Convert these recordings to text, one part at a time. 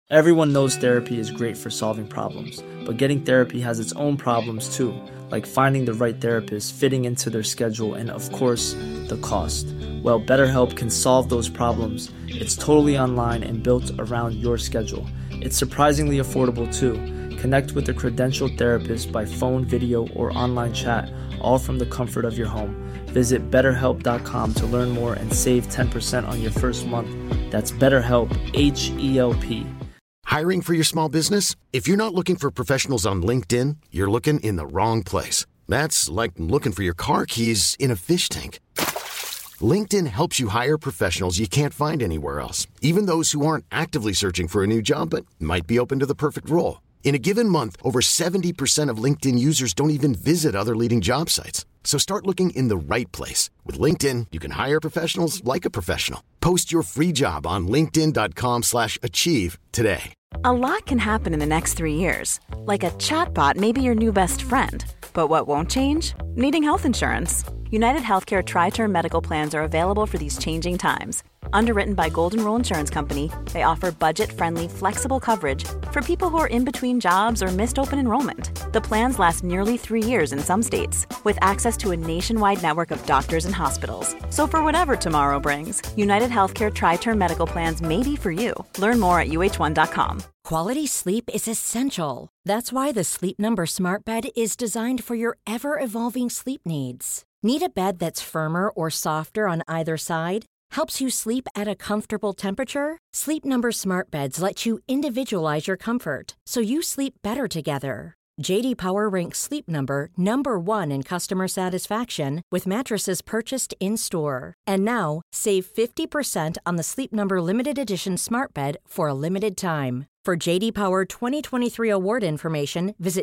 Everyone knows therapy is great for solving problems, but getting therapy has its own problems too, like finding the right therapist, fitting into their schedule, and of course, the cost. Well, BetterHelp can solve those problems. It's totally online and built around your schedule. It's surprisingly affordable too. Connect with a credentialed therapist by phone, video, or online chat, all from the comfort of your home. Visit BetterHelp.com to learn more and save 10% on your first month. That's BetterHelp, H-E-L-P. Hiring for your small business? If you're not looking for professionals on LinkedIn, you're looking in the wrong place. That's like looking for your car keys in a fish tank. LinkedIn helps you hire professionals you can't find anywhere else, even those who aren't actively searching for a new job but might be open to the perfect role. In a given month, over 70% of LinkedIn users don't even visit other leading job sites. So start looking in the right place. With LinkedIn, you can hire professionals like a professional. Post your free job on linkedin.com/achieve today. A lot can happen in the next 3 years. Like a chatbot may be your new best friend. But what won't change? Needing health insurance. United Healthcare Tri-Term Medical Plans are available for these changing times. Underwritten by Golden Rule Insurance Company, they offer budget-friendly, flexible coverage for people who are in between jobs or missed open enrollment. The plans last nearly 3 years in some states, with access to a nationwide network of doctors and hospitals. So for whatever tomorrow brings, United Healthcare Tri-Term Medical Plans may be for you. Learn more at uh1.com. Quality sleep is essential. That's why the Sleep Number Smart Bed is designed for your ever-evolving sleep needs. Need a bed that's firmer or softer on either side? Helps you sleep at a comfortable temperature? Sleep Number Smart Beds let you individualize your comfort, so you sleep better together. J.D. Power ranks Sleep Number number 1 in customer satisfaction with mattresses purchased in-store. And now, save 50% on the Sleep Number Limited Edition Smart Bed for a limited time. For J.D. Power 2023 award information, visit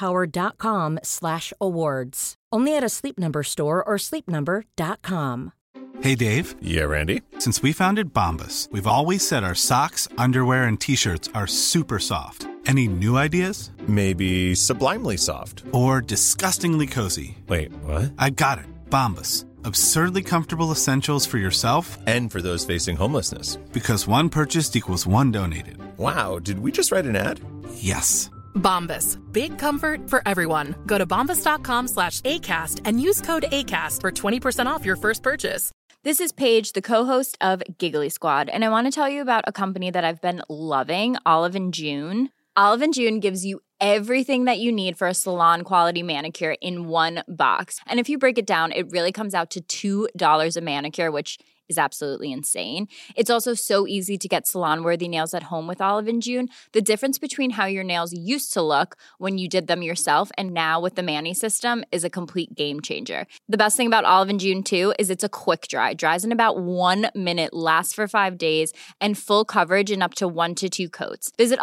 jdpower.com/awards. Only at a Sleep Number store or sleepnumber.com. Hey, Dave. Yeah, Randy. Since we founded Bombas, we've always said our socks, underwear, and T-shirts are super soft. Any new ideas? Maybe sublimely soft. Or disgustingly cozy. Wait, what? I got it. Bombas. Absurdly comfortable essentials for yourself and for those facing homelessness. Because one purchased equals one donated. Wow, did we just write an ad? Yes. Bombas. Big comfort for everyone. Go to bombas.com/ACAST and use code ACAST for 20% off your first purchase. This is Paige, the co-host of Giggly Squad, and I want to tell you about a company that I've been loving, Olive & June. Olive & June gives you everything that you need for a salon-quality manicure in one box. And if you break it down, it really comes out to $2 a manicure, which is absolutely insane. It's also so easy to get salon-worthy nails at home with Olive & June. The difference between how your nails used to look when you did them yourself and now with the Mani system is a complete game changer. The best thing about Olive & June, too, is it's a quick dry. Dries in about 1 minute, lasts for 5 days, and full coverage in up to 1 to 2 coats. Visit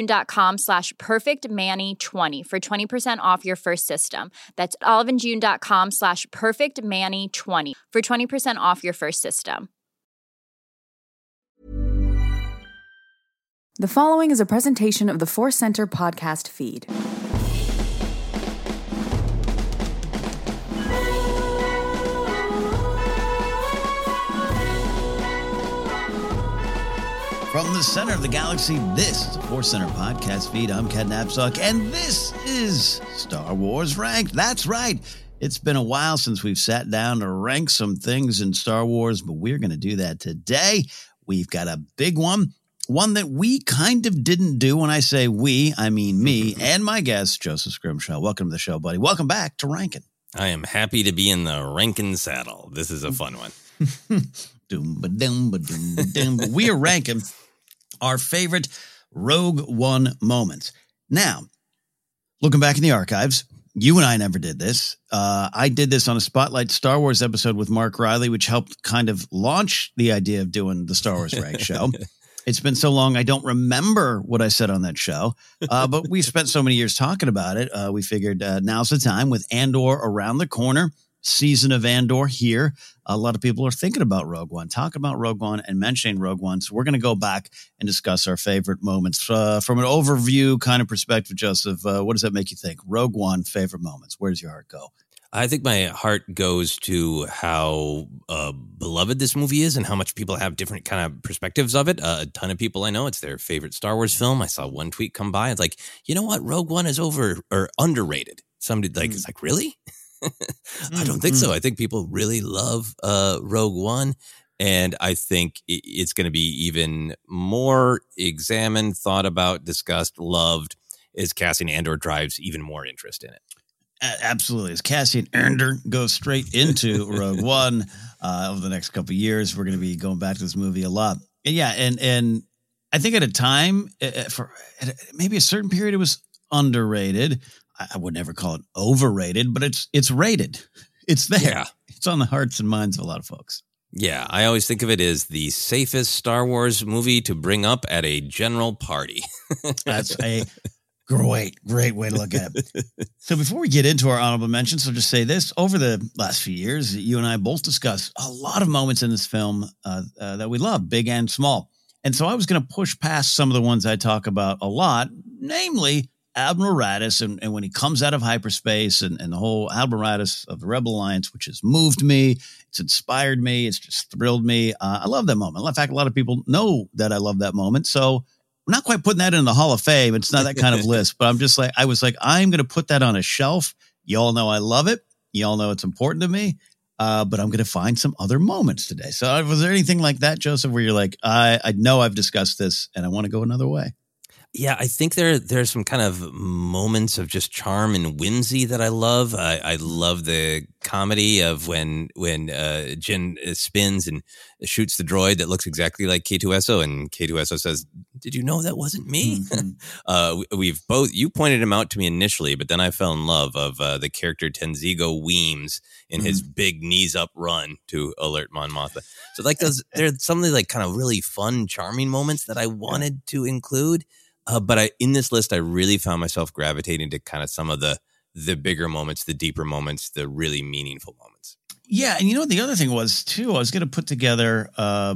oliveandjune.com/perfectmani20 for 20% off your first system. That's oliveandjune.com/perfectmani20 for 20% off your first system. The following is a presentation of the Force Center podcast feed. From the center of the galaxy, this is the Force Center podcast feed. I'm Ken Napzok, and this is Star Wars Ranked. That's right. It's been a while since we've sat down to rank some things in Star Wars, but we're going to do that today. We've got a big one that we kind of didn't do. When I say we, I mean me and my guest, Joseph Scrimshaw. Welcome to the show, buddy. Welcome back to Rankin'. I am happy to be in the Rankin' saddle. This is a fun one. We are ranking our favorite Rogue One moments. Now, looking back in the archives, you and I never did this. I did this on a Spotlight Star Wars episode with Mark Riley, which helped kind of launch the idea of doing the Star Wars Rank show. It's been so long, I don't remember what I said on that show. But we spent so many years talking about it. We figured now's the time with Andor around the corner. Season of Andor here. A lot of people are thinking about Rogue One, talking about Rogue One and mentioning Rogue One. So we're going to go back and discuss our favorite moments from an overview kind of perspective. Joseph, what does that make you think? Rogue One, favorite moments. Where does your heart go? I think my heart goes to how beloved this movie is and how much people have different kind of perspectives of it. A ton of people I know, it's their favorite Star Wars film. I saw one tweet come by. It's like, you know what? Rogue One is underrated. Somebody it's like, really? I don't think so. I think people really love Rogue One. And I think it's going to be even more examined, thought about, discussed, loved as Cassian Andor drives even more interest in it. Absolutely. As Cassian Andor goes straight into Rogue One over the next couple of years, we're going to be going back to this movie a lot. And yeah, and I think at a time, for maybe a certain period, it was underrated. I would never call it overrated, but it's rated. It's there. Yeah. It's on the hearts and minds of a lot of folks. Yeah, I always think of it as the safest Star Wars movie to bring up at a general party. That's a great way to look at it. So before we get into our honorable mentions, I'll just say this. Over the last few years, you and I both discussed a lot of moments in this film that we love, big and small. And so I was going to push past some of the ones I talk about a lot, namely Admiral Raddus and when he comes out of hyperspace and the whole Admiral Raddus of the Rebel Alliance, which has moved me. It's inspired me. It's just thrilled me. I love that moment. In fact, a lot of people know that I love that moment. So I'm not quite putting that in the Hall of Fame. It's not that kind of list, but I'm just like, I was like, I'm going to put that on a shelf. You all know I love it. You all know it's important to me. But I'm going to find some other moments today. So was there anything like that, Joseph, where you're like, I know I've discussed this and I want to go another way? Yeah, I think there's some kind of moments of just charm and whimsy that I love. I love the comedy of when Jyn spins and shoots the droid that looks exactly like K2SO, and K2SO says, "Did you know that wasn't me?" Mm-hmm. You pointed him out to me initially, but then I fell in love of the character Tenzigo Weems in his big knees up run to alert Mon Mothma. So there's some of the kind of really fun, charming moments that I wanted to include. But in this list, I really found myself gravitating to kind of some of the bigger moments, the deeper moments, the really meaningful moments. Yeah. And the other thing was, too, I was going to put together a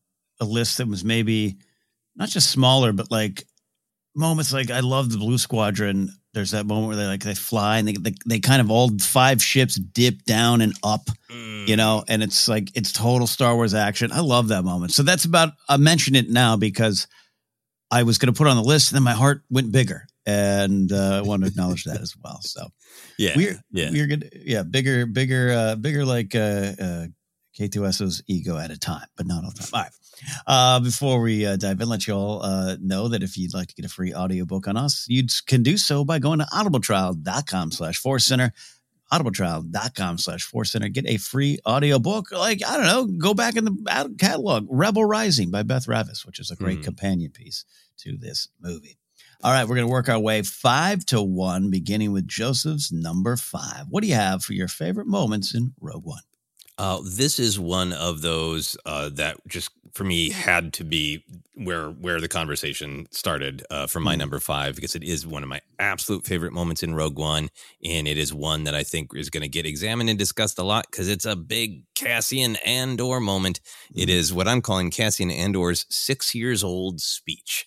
list that was maybe not just smaller, but like moments like I love the Blue Squadron. There's that moment where they fly and they kind of all 5 ships dip down and up, and it's like it's total Star Wars action. I love that moment. So that's I mention it now because I was going to put it on the list, and then my heart went bigger, and I want to acknowledge that as well. So, we're good. Yeah, bigger, like K2SO's ego at a time, but not all the time. All right. Before we dive in, let you all know that if you'd like to get a free audiobook on us, you can do so by going to audibletrial.com/ForceCenter. audibletrial.com/ForceCenter. Get a free audiobook. Like, I don't know, go back in the catalog. Rebel Rising by Beth Ravis, which is a great companion piece to this movie. All right, we're going to work our way 5 to 1, beginning with Joseph's number 5. What do you have for your favorite moments in Rogue One? This is one of those that just for me had to be where the conversation started for my number 5, because it is one of my absolute favorite moments in Rogue One, and it is one that I think is going to get examined and discussed a lot because it's a big Cassian Andor moment. It is what I'm calling Cassian Andor's 6 years old speech.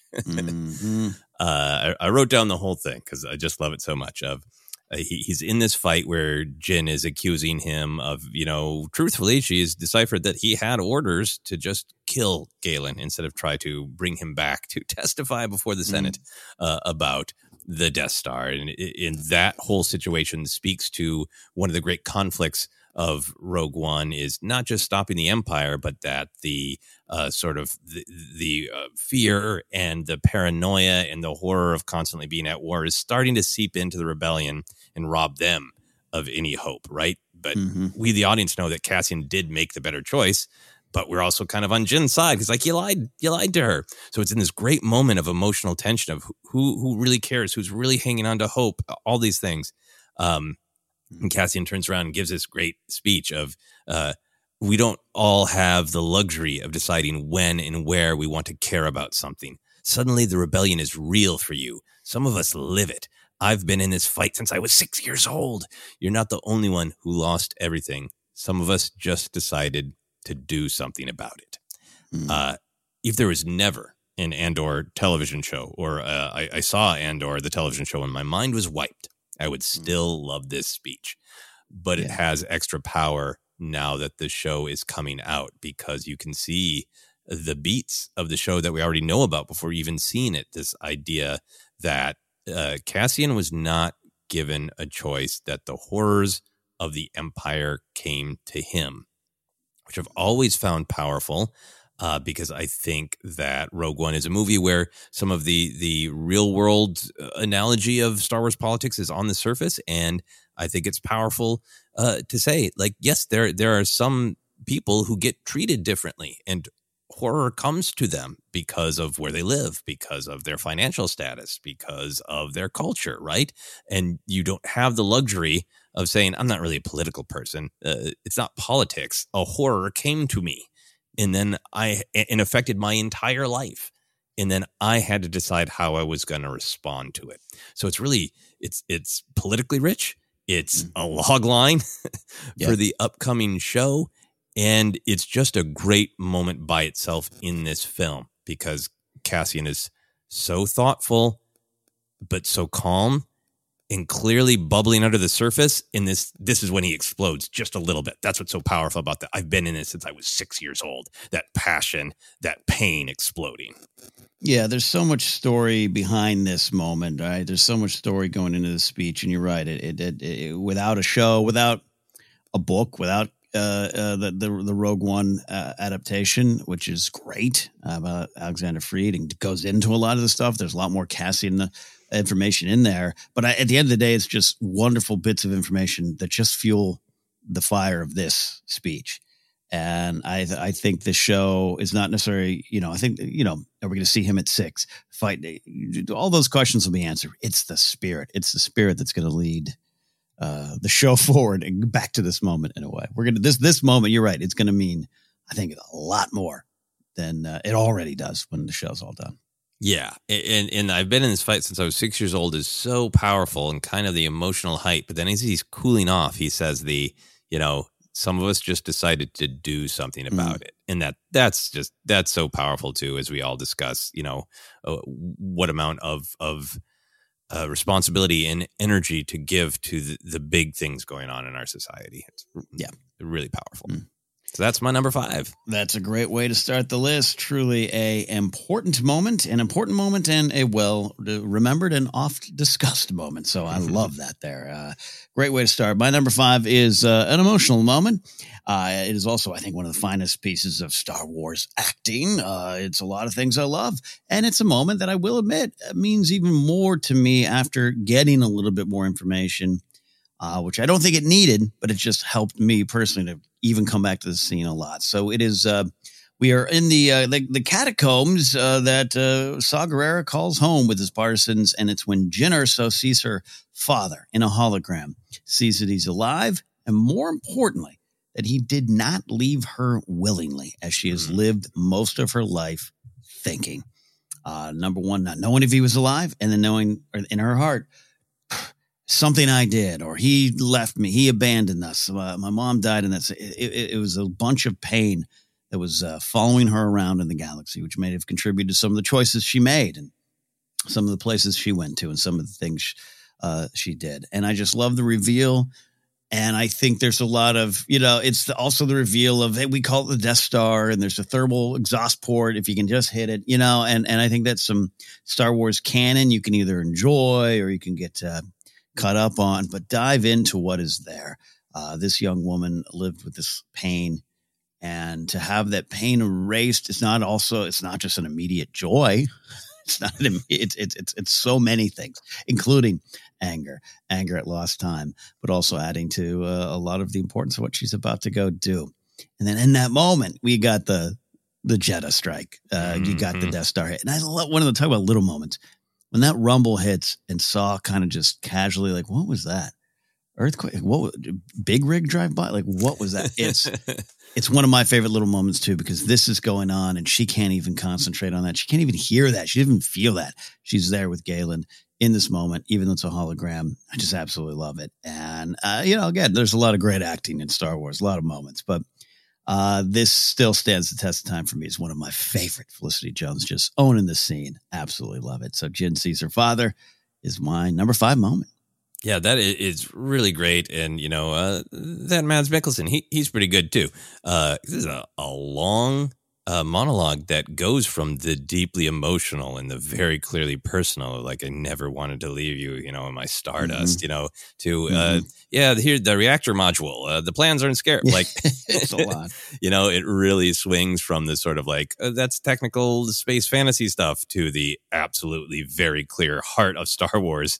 I wrote down the whole thing because I just love it so much. He's in this fight where Jyn is accusing him of, truthfully, she has deciphered that he had orders to just kill Galen instead of try to bring him back to testify before the Senate about the Death Star. And in that whole situation speaks to one of the great conflicts of Rogue One is not just stopping the Empire, but that the sort of the fear and the paranoia and the horror of constantly being at war is starting to seep into the rebellion and rob them of any hope, right? But we, the audience, know that Cassian did make the better choice, but we're also kind of on Jyn's side because, like, you lied to her. So it's in this great moment of emotional tension of who really cares, who's really hanging on to hope, all these things. And Cassian turns around and gives this great speech of, we don't all have the luxury of deciding when and where we want to care about something. Suddenly the rebellion is real for you. Some of us live it. I've been in this fight since I was 6 years old. You're not the only one who lost everything. Some of us just decided to do something about it. If there was never an Andor television show, or I saw Andor, the television show, and my mind was wiped, I would still love this speech. but it has extra power now that the show is coming out, because you can see the beats of the show that we already know about before even seeing it. This idea that Cassian was not given a choice, that the horrors of the Empire came to him, which I've always found powerful, because I think that Rogue One is a movie where some of the real world analogy of Star Wars politics is on the surface. And I think it's powerful to say, like, yes, there are some people who get treated differently, and horror comes to them because of where they live, because of their financial status, because of their culture, right? And you don't have the luxury of saying, I'm not really a political person. It's not politics. A horror came to me, and then it affected my entire life. And then I had to decide how I was going to respond to it. So it's really, it's politically rich. It's a log line for the upcoming show. And it's just a great moment by itself in this film, because Cassian is so thoughtful, but so calm and clearly bubbling under the surface. In this is when he explodes just a little bit. That's what's so powerful about that. I've been in it since I was 6 years old. That passion, that pain exploding. Yeah, there's so much story behind this moment, right? There's so much story going into the speech, and you're right. It without a show, without a book, without the Rogue One adaptation, which is great, about Alexander Freed, and goes into a lot of the stuff. There's a lot more Cassian information in there, but at the end of the day, it's just wonderful bits of information that just fuel the fire of this speech. And I think the show is not necessarily, I think, are we going to see him at 6 fight? All those questions will be answered. It's the spirit. It's the spirit that's going to lead the show forward and back to this moment in a way. We're going to, this moment, you're right. It's going to mean, I think, a lot more than it already does when the show's all done. Yeah. And I've been in this fight since I was 6 years old is so powerful, and kind of the emotional height. But then as he's cooling off, he says some of us just decided to do something about it. And that's so powerful too, as we all discuss, what amount of responsibility and energy to give to the big things going on in our society. It's really powerful. So that's my number 5. That's a great way to start the list. Truly an important moment and a well-remembered and oft-discussed moment. So I love that there. Great way to start. My number 5 is an emotional moment. It is also, I think, one of the finest pieces of Star Wars acting. It's a lot of things I love. And it's a moment that I will admit means even more to me after getting a little bit more information, which I don't think it needed, but it just helped me personally to even come back to the scene a lot. So it is, we are in the catacombs that Saw Gerrera calls home with his partisans, and it's when Jyn Erso sees her father in a hologram, sees that he's alive, and more importantly, that he did not leave her willingly, as she has lived most of her life thinking. Number one, not knowing if he was alive, and then knowing in her heart, something I did, or he left me, he abandoned us, my mom died, and it was a bunch of pain that was following her around in the galaxy, which may have contributed to some of the choices she made, and some of the places she went to, and some of the things she did. And I just love the reveal. And I think there's a lot of, it's also the reveal of, hey, we call it the Death Star, and there's a thermal exhaust port if you can just hit it, and I think that's some Star Wars canon you can either enjoy or you can get cut up on, but dive into what is there. This young woman lived with this pain, and to have that pain erased, it's not just an immediate joy. It's not, it's so many things, including anger at lost time, but also adding to a lot of the importance of what she's about to go do. And then in that moment, we got the Jedha strike. You got the Death Star hit. And I love talk about little moments. When that rumble hits and Saw kind of just casually, like, what was that? Earthquake? What? Big rig drive by? Like, what was that? It's one of my favorite little moments too, because this is going on and she can't even concentrate on that. She can't even hear that. She didn't even feel that. She's there with Galen in this moment, even though it's a hologram. I just absolutely love it. And, again, there's a lot of great acting in Star Wars, a lot of moments, but this still stands the test of time for me. It's one of my favorite. Felicity Jones just owning the scene. Absolutely love it. So Jyn sees her father is my number 5 moment. Yeah, that is really great. And, that Mads Mikkelsen, he's pretty good, too. This is a long monologue that goes from the deeply emotional and the very clearly personal, like I never wanted to leave you, in my stardust, to, here's the reactor module. The plans aren't scared. Like, it's a lot. It really swings from the sort of like, that's technical space fantasy stuff to the absolutely very clear heart of Star Wars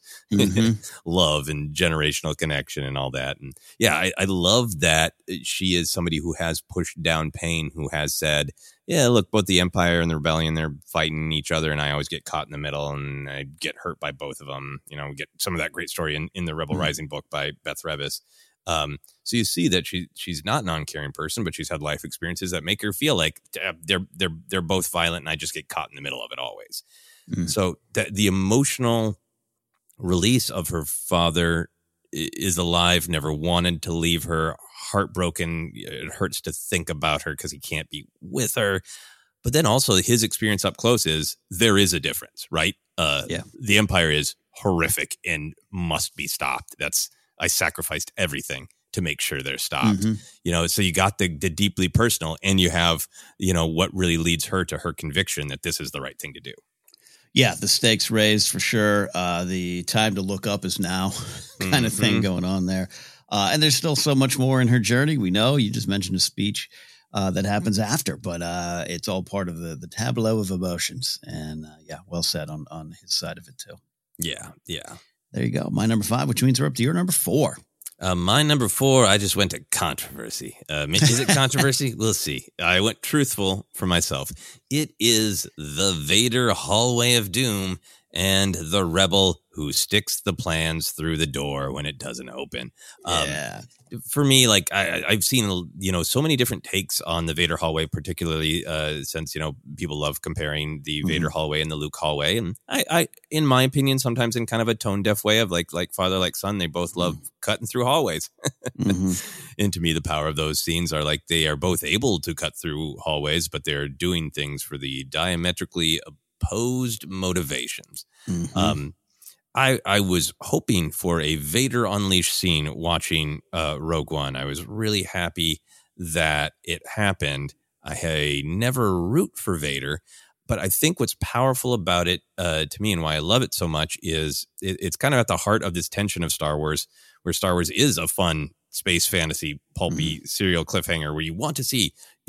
love and generational connection and all that. And yeah, I love that she is somebody who has pushed down pain, who has said, yeah, look, both the Empire and the Rebellion, they're fighting each other, and I always get caught in the middle, and I get hurt by both of them. Get some of that great story in the Rebel Rising book by Beth Revis. So you see that she's not an uncaring person, but she's had life experiences that make her feel like they're both violent, and I just get caught in the middle of it always. So the emotional release of her father is alive, never wanted to leave her, heartbroken. It hurts to think about her because he can't be with her. But then also his experience up close is there is a difference, right? The Empire is horrific and must be stopped. I sacrificed everything to make sure they're stopped. So you got the deeply personal, and you have, what really leads her to her conviction that this is the right thing to do. Yeah, the stakes raised for sure. The time to look up is now kind of thing going on there. And there's still so much more in her journey. We know you just mentioned a speech that happens after, but it's all part of the tableau of emotions. And well said on his side of it too. Yeah. There you go. My number 5, which means we're up to your number 4. My number 4, I just went to controversy. Is it controversy? We'll see. I went truthful for myself. It is the Vader hallway of doom and the rebel who sticks the plans through the door when it doesn't open. For me, like I've seen, so many different takes on the Vader hallway, particularly since, people love comparing the Vader hallway and the Luke hallway. And I, in my opinion, sometimes in kind of a tone deaf way of like father, like son, they both love cutting through hallways. And to me, the power of those scenes are like they are both able to cut through hallways, but they're doing things for the diametrically opposed motivations. I was hoping for a Vader Unleashed scene watching Rogue One. I was really happy that it happened. I never root for Vader, but I think what's powerful about it to me and why I love it so much is it's kind of at the heart of this tension of Star Wars, where Star Wars is a fun space fantasy, pulpy serial cliffhanger where you want to see,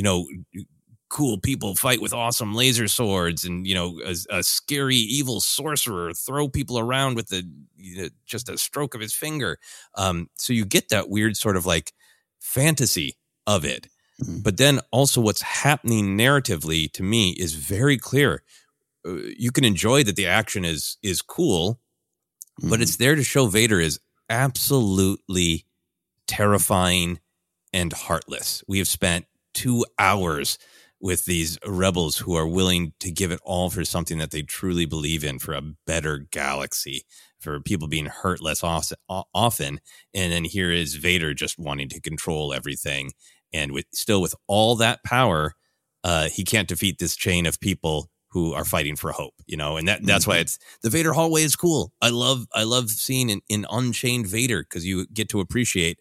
cool people fight with awesome laser swords and, a scary evil sorcerer throw people around with just a stroke of his finger. So you get that weird sort of like fantasy of it. But then also what's happening narratively to me is very clear. You can enjoy that the action is cool, but it's there to show Vader is absolutely terrifying and heartless. We have spent 2 hours with these rebels who are willing to give it all for something that they truly believe in, for a better galaxy, for people being hurt less often. And then here is Vader just wanting to control everything. And with all that power, he can't defeat this chain of people who are fighting for hope, and that's why it's the Vader hallway is cool. I love seeing an unchained Vader because you get to appreciate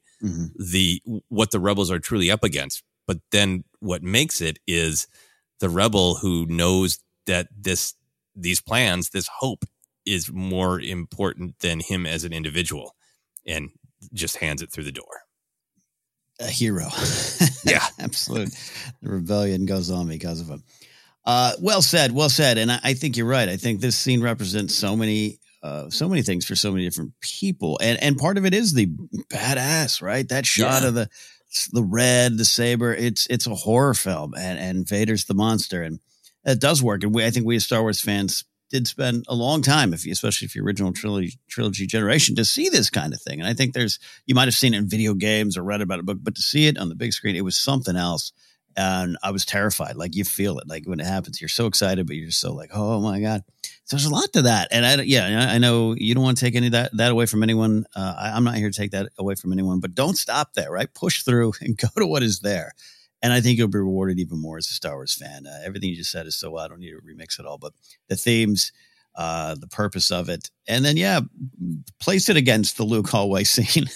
what the rebels are truly up against. But then what makes it is the rebel who knows that these plans, this hope is more important than him as an individual, and just hands it through the door. A hero. Yeah, absolutely. The rebellion goes on because of him. Well said. And I think you're right. I think this scene represents so many things for so many different people. And part of it is the badass, right? That shot of the red, the saber, it's a horror film, and Vader's the monster, and it does work. And I think we as Star Wars fans did spend a long time, especially if your original trilogy generation, to see this kind of thing. And I think you might have seen it in video games or read about it, but to see it on the big screen, it was something else. And I was terrified. Like, you feel it, like when it happens, you're so excited, but you're so like, oh my God. So there's a lot to that. And I know you don't want to take any of that away from anyone. I'm not here to take that away from anyone, but don't stop there, right? Push through and go to what is there. And I think you'll be rewarded even more as a Star Wars fan. Everything you just said is so, I don't need to remix it all, but the themes, the purpose of it. And then, place it against the Luke hallway scene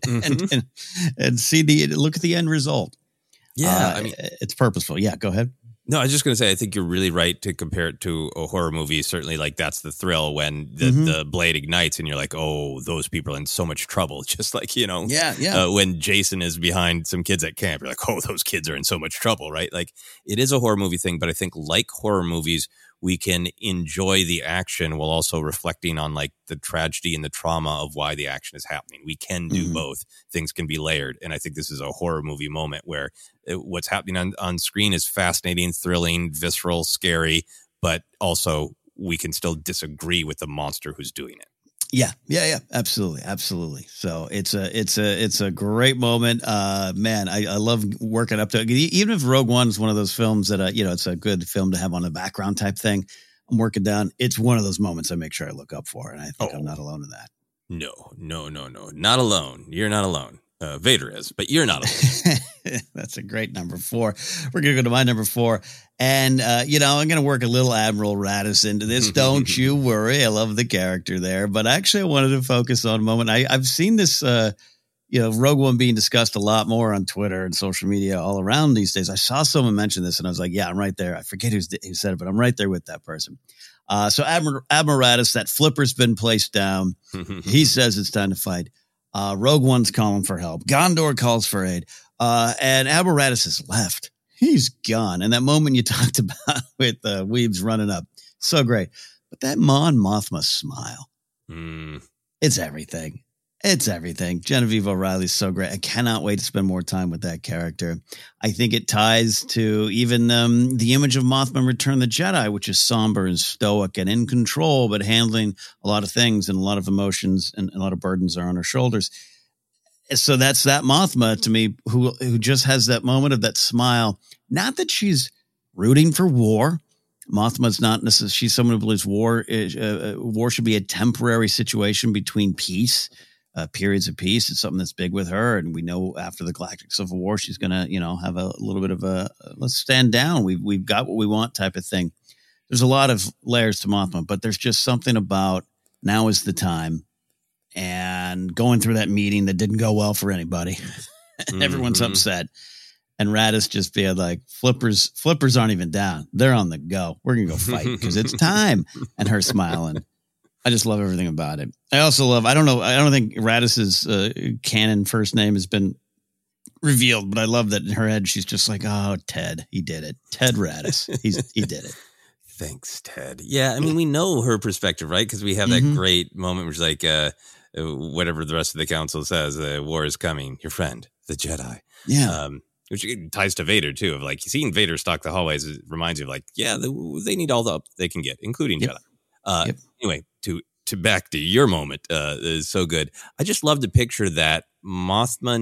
and see look at the end result. Yeah. I mean, it's purposeful. Yeah. Go ahead. No, I was just going to say, I think you're really right to compare it to a horror movie. Certainly, like, that's the thrill when the blade ignites and you're like, oh, those people are in so much trouble. Just like, when Jason is behind some kids at camp, you're like, oh, those kids are in so much trouble, right? Like, it is a horror movie thing, but I think like horror movies, we can enjoy the action while also reflecting on like the tragedy and the trauma of why the action is happening. We can do both. Things can be layered. And I think this is a horror movie moment where what's happening on screen is fascinating, thrilling, visceral, scary, but also we can still disagree with the monster who's doing it. Yeah. Absolutely. So it's a great moment. Man, I love working up to it. Even if Rogue One is one of those films that, it's a good film to have on the background type thing. I'm working down. It's one of those moments I make sure I look up for. And I think I'm not alone in that. No. Not alone. You're not alone. Vader is, but you're not alone. That's a great number 4. We're going to go to my number 4. And, I'm going to work a little Admiral Raddus into this. Don't you worry. I love the character there. But actually, I wanted to focus on a moment. I've seen this, Rogue One being discussed a lot more on Twitter and social media all around these days. I saw someone mention this and I was like, yeah, I'm right there. I forget who said it, but I'm right there with that person. So Admiral Raddus, that flipper's been placed down. He says it's time to fight. Rogue One's calling for help. Gondor calls for aid. And Admiral Raddus has left. He's gone. And that moment you talked about with Weebs running up, so great. But that Mon Mothma smile, it's everything. It's everything. Genevieve O'Reilly's so great. I cannot wait to spend more time with that character. I think it ties to even the image of Mothma in Return of the Jedi, which is somber and stoic and in control, but handling a lot of things and a lot of emotions and a lot of burdens are on her shoulders. So that's that Mothma to me, who just has that moment of that smile. Not that she's rooting for war. Mothma's not necessarily. She's someone who believes war should be a temporary situation between peace, periods of peace. It's something that's big with her, and we know after the Galactic Civil War, she's gonna, have a little bit of a let's stand down. We've got what we want type of thing. There's a lot of layers to Mothma, but there's just something about now is the time. And going through that meeting that didn't go well for anybody. Everyone's upset. And Raddus just being like, flippers aren't even down. They're on the go. We're going to go fight because it's time. And her smiling. I just love everything about it. I also love, I don't think Raddus's canon first name has been revealed, but I love that in her head, she's just like, oh, Ted, he did it. Ted Raddus. He did it. Thanks, Ted. Yeah, I mean, we know her perspective, right? Because we have that great moment where she's like, whatever the rest of the council says, war is coming. Your friend, the Jedi. Yeah. Which ties to Vader, too. Of like, seeing Vader stalk the hallways reminds you of like, yeah, they need all the help they can get, including Jedi. Anyway, to back to your moment, is so good. I just love to picture that Mothma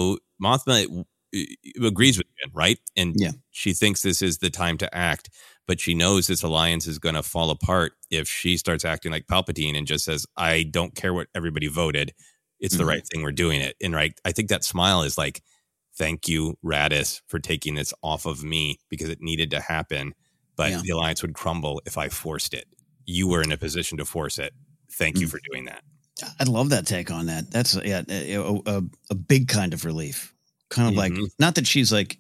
agrees with Jen, right? And she thinks this is the time to act. But she knows this alliance is going to fall apart if she starts acting like Palpatine and just says, I don't care what everybody voted. It's the right thing. We're doing it. And right, I think that smile is like, thank you, Raddus, for taking this off of me because it needed to happen. But the alliance would crumble if I forced it. You were in a position to force it. Thank you for doing that. I love that take on that. That's a big kind of relief. Kind of like, not that she's like,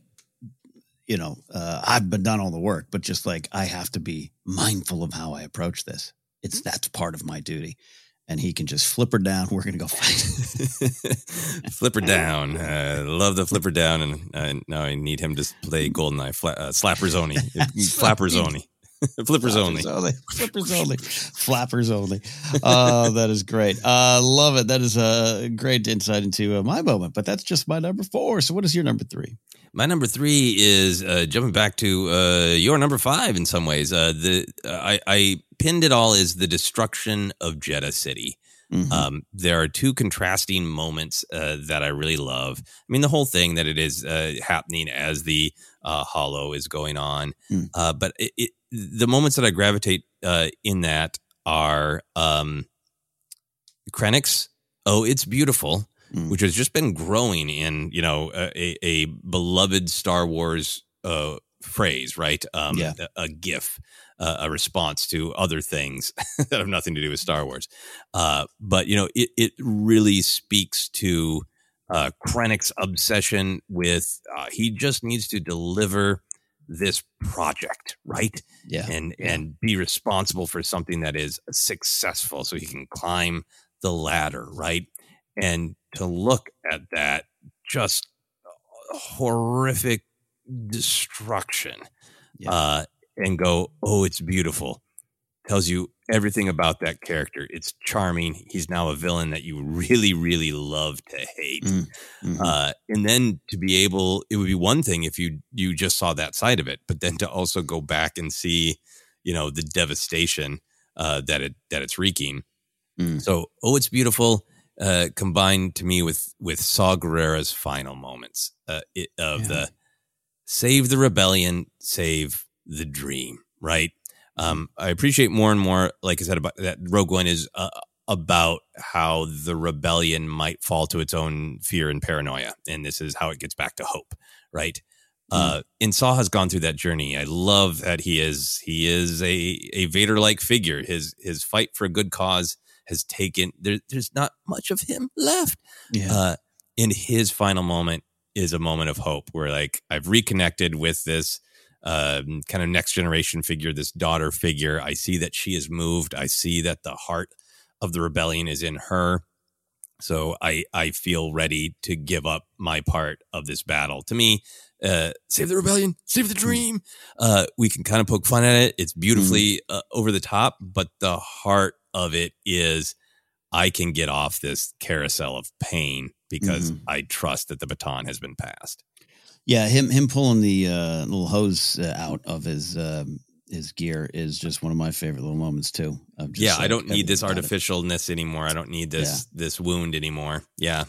I've been done all the work, but just like, I have to be mindful of how I approach this. That's part of my duty. And he can just flip her down. We're going to go fight. Flip her down. Love the flip her down. And now I need him to play GoldenEye. Slappers only. Flappers only. Flippers only. Flippers only. Flappers only. Oh, that is great. Love it. That is a great insight into my moment. But that's just my number 4. So what is your number 3? My number 3 is jumping back to your number 5 in some ways. I pinned it all as the destruction of Jedha City. There are 2 contrasting moments that I really love. I mean, the whole thing that it is happening as the Hollow is going on. But the moments that I gravitate in that are Krennic's "Oh, It's Beautiful," which has just been growing in, a beloved Star Wars phrase, right? A GIF, a response to other things that have nothing to do with Star Wars. But, it really speaks to Krennic's obsession with he just needs to deliver this project, right? Yeah. And be responsible for something that is successful so he can climb the ladder, right? And to look at that just horrific destruction and go, oh, it's beautiful. Tells you everything about that character. It's charming. He's now a villain that you really, really love to hate. And then to be able, it would be one thing if you just saw that side of it, but then to also go back and see, the devastation that it's wreaking. So, oh, it's beautiful. Combined to me with Saw Gerrera's final moments the save the rebellion, save the dream, right? I appreciate more and more, like I said, about that Rogue One is about how the rebellion might fall to its own fear and paranoia. And this is how it gets back to hope, right? And Saw has gone through that journey. I love that he is a Vader-like figure. His fight for a good cause has taken, there's not much of him left. And his final moment is a moment of hope where, like, I've reconnected with this kind of next generation figure, this daughter figure. I see that she is moved. I see that the heart of the rebellion is in her. So I feel ready to give up my part of this battle. To me, save the rebellion, save the dream. We can kind of poke fun at it. It's beautifully over the top, but the heart of it is I can get off this carousel of pain because I trust that the baton has been passed. Yeah, him pulling the little hose out of his gear is just one of my favorite little moments too. I don't need this artificialness anymore. I don't need this wound anymore. Yeah.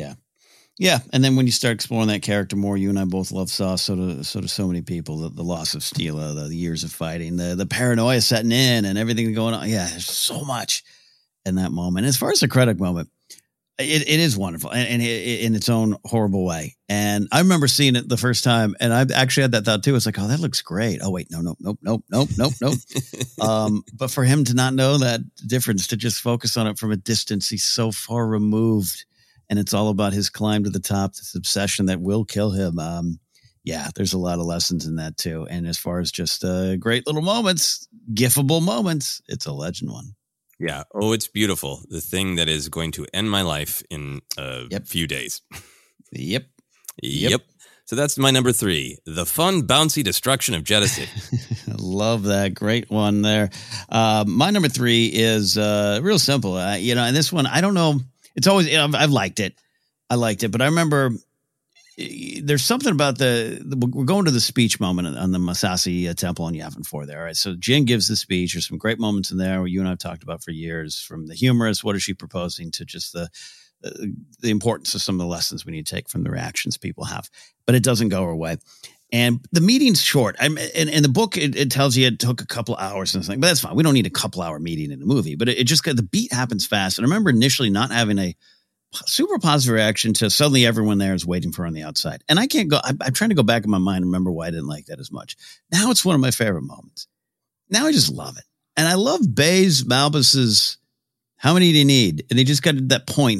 And then when you start exploring that character more, you and I both love Saw. So do so many people. The loss of Steela, the years of fighting, the paranoia setting in, and everything going on. Yeah, there's so much in that moment. As far as the Krennic moment, it is wonderful and in its own horrible way. And I remember seeing it the first time, and I actually had that thought too. It's like, oh, that looks great. Oh wait, nope. But for him to not know that difference, to just focus on it from a distance, he's so far removed, and it's all about his climb to the top, this obsession that will kill him. There's a lot of lessons in that too. And as far as just great little moments, gifable moments, it's a legend one. Yeah. Oh, it's beautiful. The thing that is going to end my life in a few days. Yep. So that's my number 3, the fun, bouncy destruction of Jedha City. Love that. Great one there. My number 3 is real simple. And this one, I don't know. It's always, I've liked it. I liked it, but I remember there's something about we're going to the speech moment on the Massassi temple on Yavin 4 there. All right. So Jyn gives the speech. There's some great moments in there where you and I have talked about for years, from the humorous, what is she proposing, to just the importance of some of the lessons we need to take from the reactions people have, but it doesn't go her way. And the meeting's short. In the book, it tells you it took a couple hours and something, but that's fine. We don't need a couple hour meeting in a movie, but it just the beat happens fast. And I remember initially not having a super positive reaction to suddenly everyone there is waiting for her on the outside. And I can't go, I'm trying to go back in my mind and remember why I didn't like that as much. Now it's one of my favorite moments. Now I just love it. And I love Baze Malbus's, how many do you need? And they just got to that point.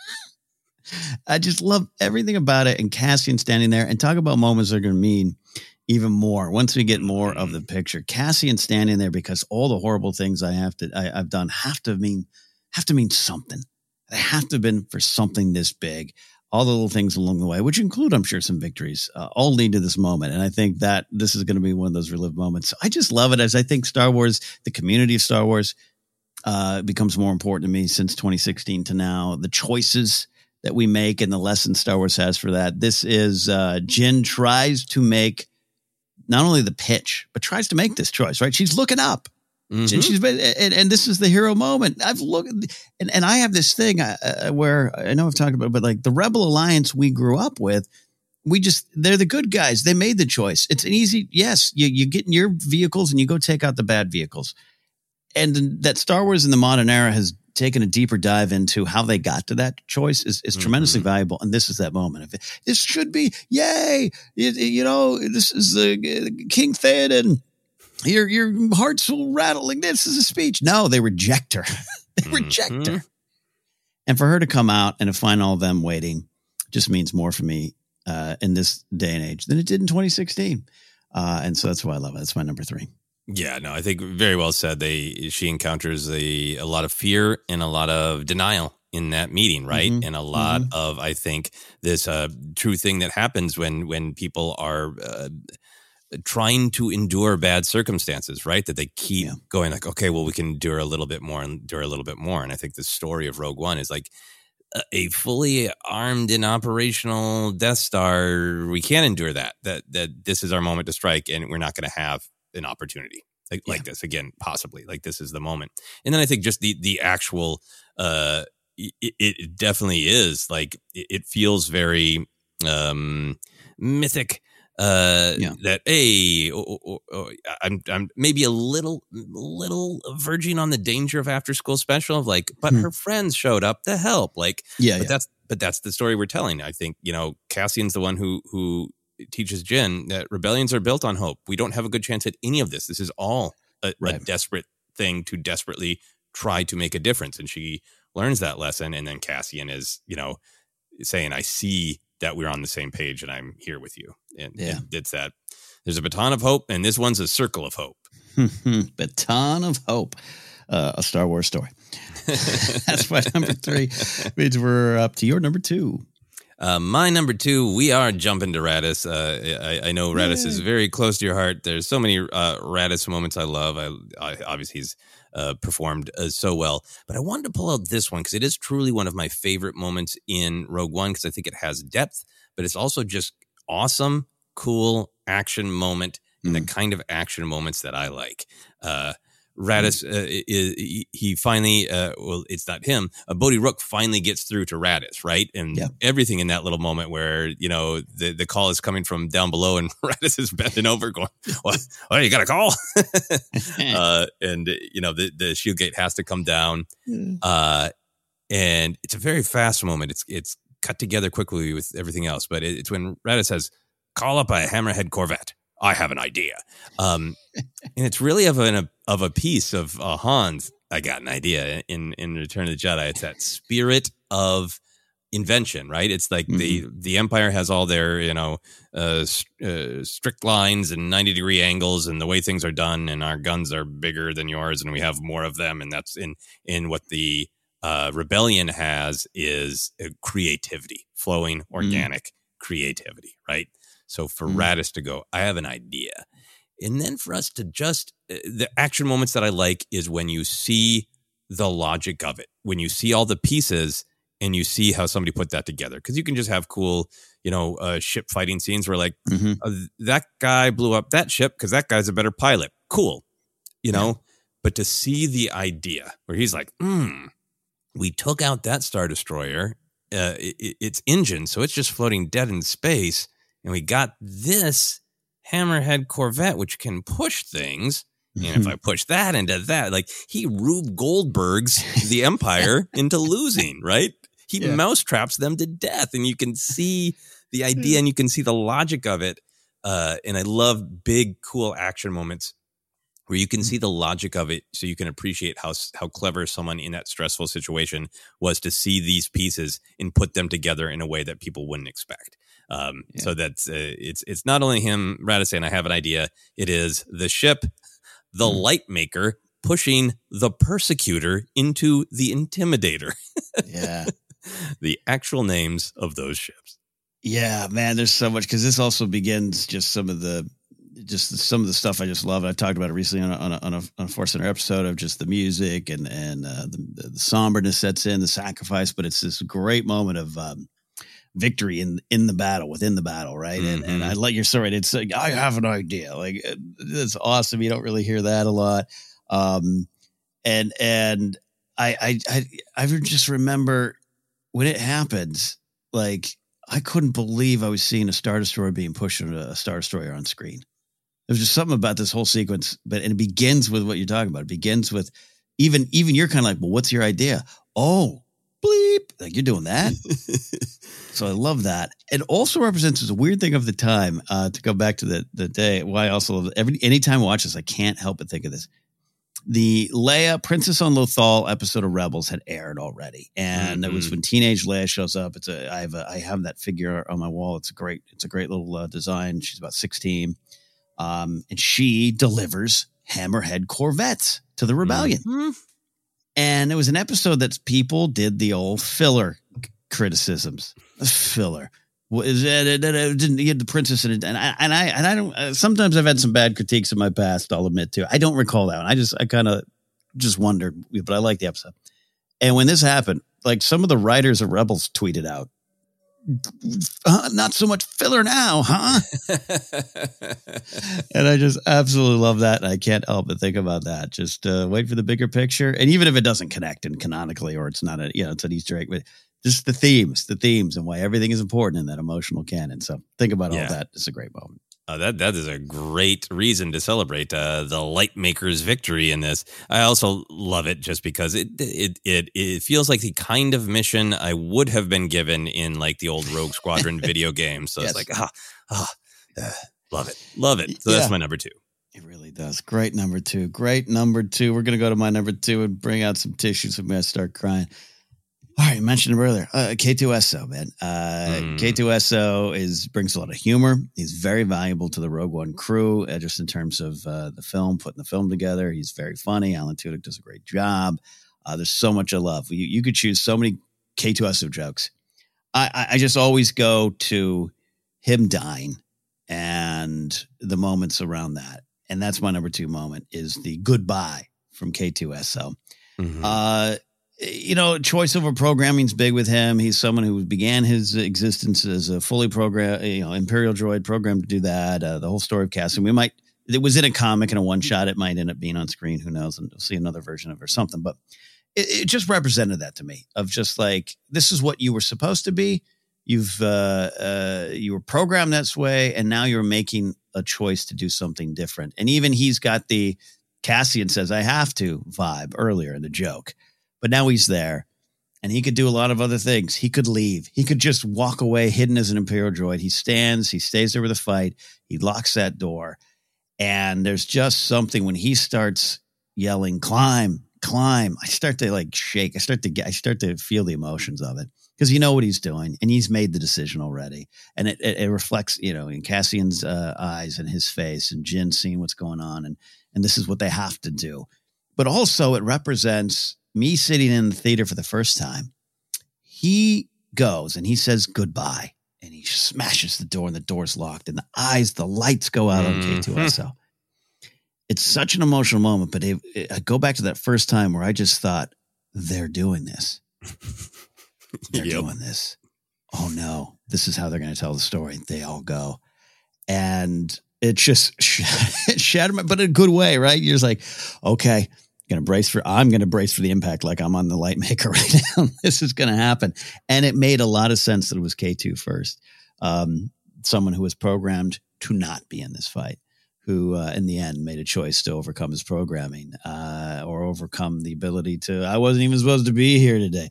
I just love everything about it. And Cassian standing there, and talk about moments that are going to mean even more once we get more of the picture. Cassian standing there because all the horrible things I've done have to mean something. They have to have been for something this big. All the little things along the way, which include, I'm sure, some victories, all lead to this moment. And I think that this is going to be one of those relived moments. I just love it, as I think Star Wars, the community of Star Wars, becomes more important to me since 2016 to now. The choices that we make and the lessons Star Wars has for that. This is Jyn tries to make not only the pitch, but tries to make this choice, right? She's looking up. Mm-hmm. And this is the hero moment. I've looked, and I have this thing where I know I've talked about it, but like the Rebel Alliance we grew up with, they're the good guys. They made the choice. It's an easy, yes, you get in your vehicles and you go take out the bad vehicles. And that Star Wars in the modern era has taking a deeper dive into how they got to that choice is tremendously valuable. And this is that moment. This should be, yay, this is King Theoden. Your hearts will rattle like this is a speech. No, they reject her. They reject her. And for her to come out and to find all of them waiting just means more for me in this day and age than it did in 2016. And so that's why I love it. That's my number 3. Yeah, no, I think very well said. She encounters a lot of fear and a lot of denial in that meeting, right? And a lot of, I think, this true thing that happens when people are trying to endure bad circumstances, right? That they keep going like, okay, well, we can endure a little bit more and endure a little bit more. And I think the story of Rogue One is like a fully armed and operational Death Star. We can't endure that this is our moment to strike, and we're not going to have an opportunity like this again, possibly. Like, this is the moment. And then I think just the actual, it definitely is like, it feels very mythic. That I'm maybe a little verging on the danger of after school special of like, but her friends showed up to help. Like, but that's the story we're telling. I think, Cassian's the one who teaches Jyn that rebellions are built on hope. We don't have a good chance at any of this. This is all a desperate thing to desperately try to make a difference. And she learns that lesson. And then Cassian is, saying, I see that we're on the same page and I'm here with you. And it's that there's a baton of hope, and this one's a circle of hope. Baton of hope. A Star Wars story. That's my number 3. Means we're up to your number 2. My number 2, we are jumping to Raditz. I know Raditz is very close to your heart. There's so many Raditz moments I love. I obviously he's performed so well, but I wanted to pull out this one because it is truly one of my favorite moments in Rogue One, because I think it has depth, but it's also just awesome, cool action moment, and the kind of action moments that I like. Raditz, he finally, well, it's not him. Bodhi Rook finally gets through to Raditz, right? And everything in that little moment where, the call is coming from down below and Raditz is bending over going, what? Oh, you got a call? And, the shield gate has to come down. And it's a very fast moment. It's cut together quickly with everything else. But it's when Raditz says, call up a Hammerhead Corvette. I have an idea. And it's really of a piece of Han's. I got an idea in Return of the Jedi. It's that spirit of invention, right? It's like the Empire has all their, strict lines and 90-degree angles and the way things are done. And our guns are bigger than yours and we have more of them. And that's in what the rebellion has is creativity, flowing, organic creativity, right? So for Raditz to go, I have an idea. And then for us to just, the action moments that I like is when you see the logic of it, when you see all the pieces and you see how somebody put that together. Because you can just have cool, ship fighting scenes where like, that guy blew up that ship because that guy's a better pilot. Cool. But to see the idea where he's like, we took out that Star Destroyer, its engine, so it's just floating dead in space. And we got this Hammerhead Corvette, which can push things. And if I push that into that, like he Rube Goldbergs the Empire into losing, right? He mousetraps them to death. And you can see the idea and you can see the logic of it. And I love big, cool action moments where you can see the logic of it, so you can appreciate how clever someone in that stressful situation was to see these pieces and put them together in a way that people wouldn't expect. So that's it's not only him, Raditz, saying I have an idea. It is the ship, the light maker pushing the persecutor into the intimidator. The actual names of those ships. Yeah, man, there's so much, because this also begins just some of the stuff I just love. I talked about it recently on a Force Center episode of just the music and the somberness sets in, the sacrifice, but it's this great moment of victory in the battle, within the battle, right? And I like your story. It's like, I have an idea. Like, it's awesome. You don't really hear that a lot. And I just remember when it happens, like, I couldn't believe I was seeing a Star Destroyer being pushed into a Star Destroyer on screen. There's just something about this whole sequence, and it begins with what you're talking about. It begins with, even you're kind of like, well, what's your idea? Oh, bleep. Like you're doing that. So I love that. It also represents a weird thing of the time, to go back to the day. Why I also love anytime I watch this, I can't help but think of this. The Leia Princess on Lothal episode of Rebels had aired already. And it was when teenage Leia shows up. I have that figure on my wall. It's a great little design. She's about 16. And she delivers Hammerhead Corvettes to the rebellion. Mm-hmm. And it was an episode that people did the old filler criticisms. Filler. Didn't get the princess in it, and I don't. Sometimes I've had some bad critiques in my past. I'll admit to. I don't recall that one. I kind of just wondered, but I like the episode. And when this happened, like some of the writers of Rebels tweeted out, "Not so much filler now, huh?" And I just absolutely love that. And I can't help but think about that. Just wait for the bigger picture, and even if it doesn't connect and canonically, or it's not it's an Easter egg, but just the themes and why everything is important in that emotional canon. So think about all that. It's a great moment. That is a great reason to celebrate the light maker's victory in this. I also love it just because it feels like the kind of mission I would have been given in like the old Rogue Squadron video game. So It's like, love it. So that's my number 2. It really does. Great number 2. We're going to go to my number 2 and bring out some tissues. I'm going to start crying. All right, you mentioned him earlier. K2SO, man. K2SO brings a lot of humor. He's very valuable to the Rogue One crew, just in terms of the film, putting the film together. He's very funny. Alan Tudyk does a great job. There's so much I love. You could choose so many K2SO jokes. I just always go to him dying and the moments around that. And that's my number 2 moment, is the goodbye from K2SO. Mm-hmm. Choice over programming is big with him. He's someone who began his existence as a fully programmed, Imperial droid, programmed to do that. The whole story of casting. It was in a comic and a one shot. It might end up being on screen. Who knows? And we'll see another version of it or something. But it just represented that to me, of just like, this is what you were supposed to be. You were programmed that way, and now you're making a choice to do something different. And even he's got the Cassian says, "I have to" vibe earlier in the joke. But now he's there, and he could do a lot of other things. He could leave. He could just walk away hidden as an Imperial droid. He stays there with the fight. He locks that door. And there's just something when he starts yelling, "Climb, climb." I start to like shake. I start to feel the emotions of it, because you know what he's doing, and he's made the decision already. And it reflects, in Cassian's eyes and his face, and Jyn seeing what's going on. And this is what they have to do. But also it represents me sitting in the theater for the first time. He goes and he says goodbye, and he smashes the door, and the door's locked, and the lights go out on K2SO. It's such an emotional moment, but I go back to that first time where I just thought, they're doing this. They're doing this. Oh no, this is how they're going to tell the story. They all go. And it just it shattered my, but in a good way, right? You're just like, okay, I'm going to brace for the impact, like I'm on the light maker right now. This is going to happen. And it made a lot of sense that it was K2 first. Someone who was programmed to not be in this fight, who in the end made a choice to overcome his programming, or overcome the ability to, I wasn't even supposed to be here today.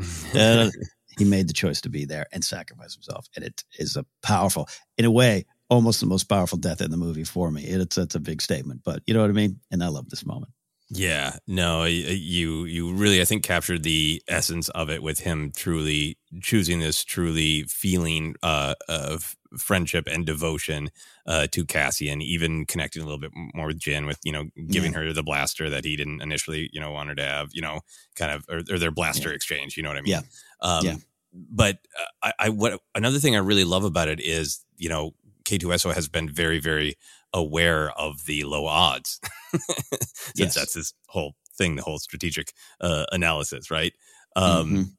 He made the choice to be there and sacrifice himself. And it is a powerful, in a way, almost the most powerful death in the movie for me. It's a big statement, but you know what I mean? And I love this moment. Yeah, no, you really, I think, captured the essence of it with him truly choosing this truly feeling of friendship and devotion to Cassian, even connecting a little bit more with Jyn, with, giving her the blaster that he didn't initially, want her to have, kind of, or their blaster exchange, you know what I mean? Yeah. But what another thing I really love about it is, K2SO has been very, very aware of the low odds. Since that's his whole thing, the whole strategic analysis, right? And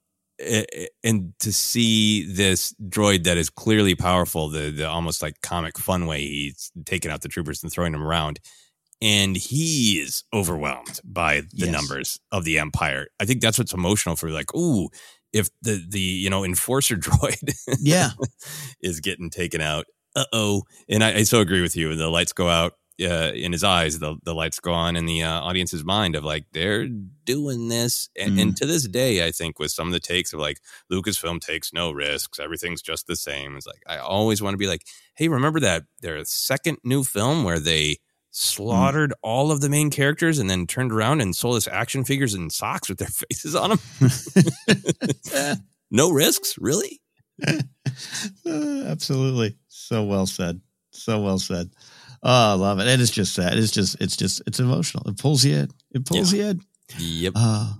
to see this droid that is clearly powerful, the almost like comic fun way he's taking out the troopers and throwing them around, and he is overwhelmed by the numbers of the Empire. I think that's what's emotional for, like, ooh, if the enforcer droid is getting taken out. And I so agree with you. And the lights go out. in his eyes, the lights go on in the audience's mind of like, they're doing this. And to this day, I think with some of the takes of like, Lucasfilm takes no risks. Everything's just the same. It's like, I always want to be like, hey, remember that their second new film where they slaughtered all of the main characters and then turned around and sold us action figures and socks with their faces on them? No risks, really? Absolutely. So well said. So well said. Oh, I love it. It is just sad. It's emotional. It pulls you in. It pulls you in. Yep.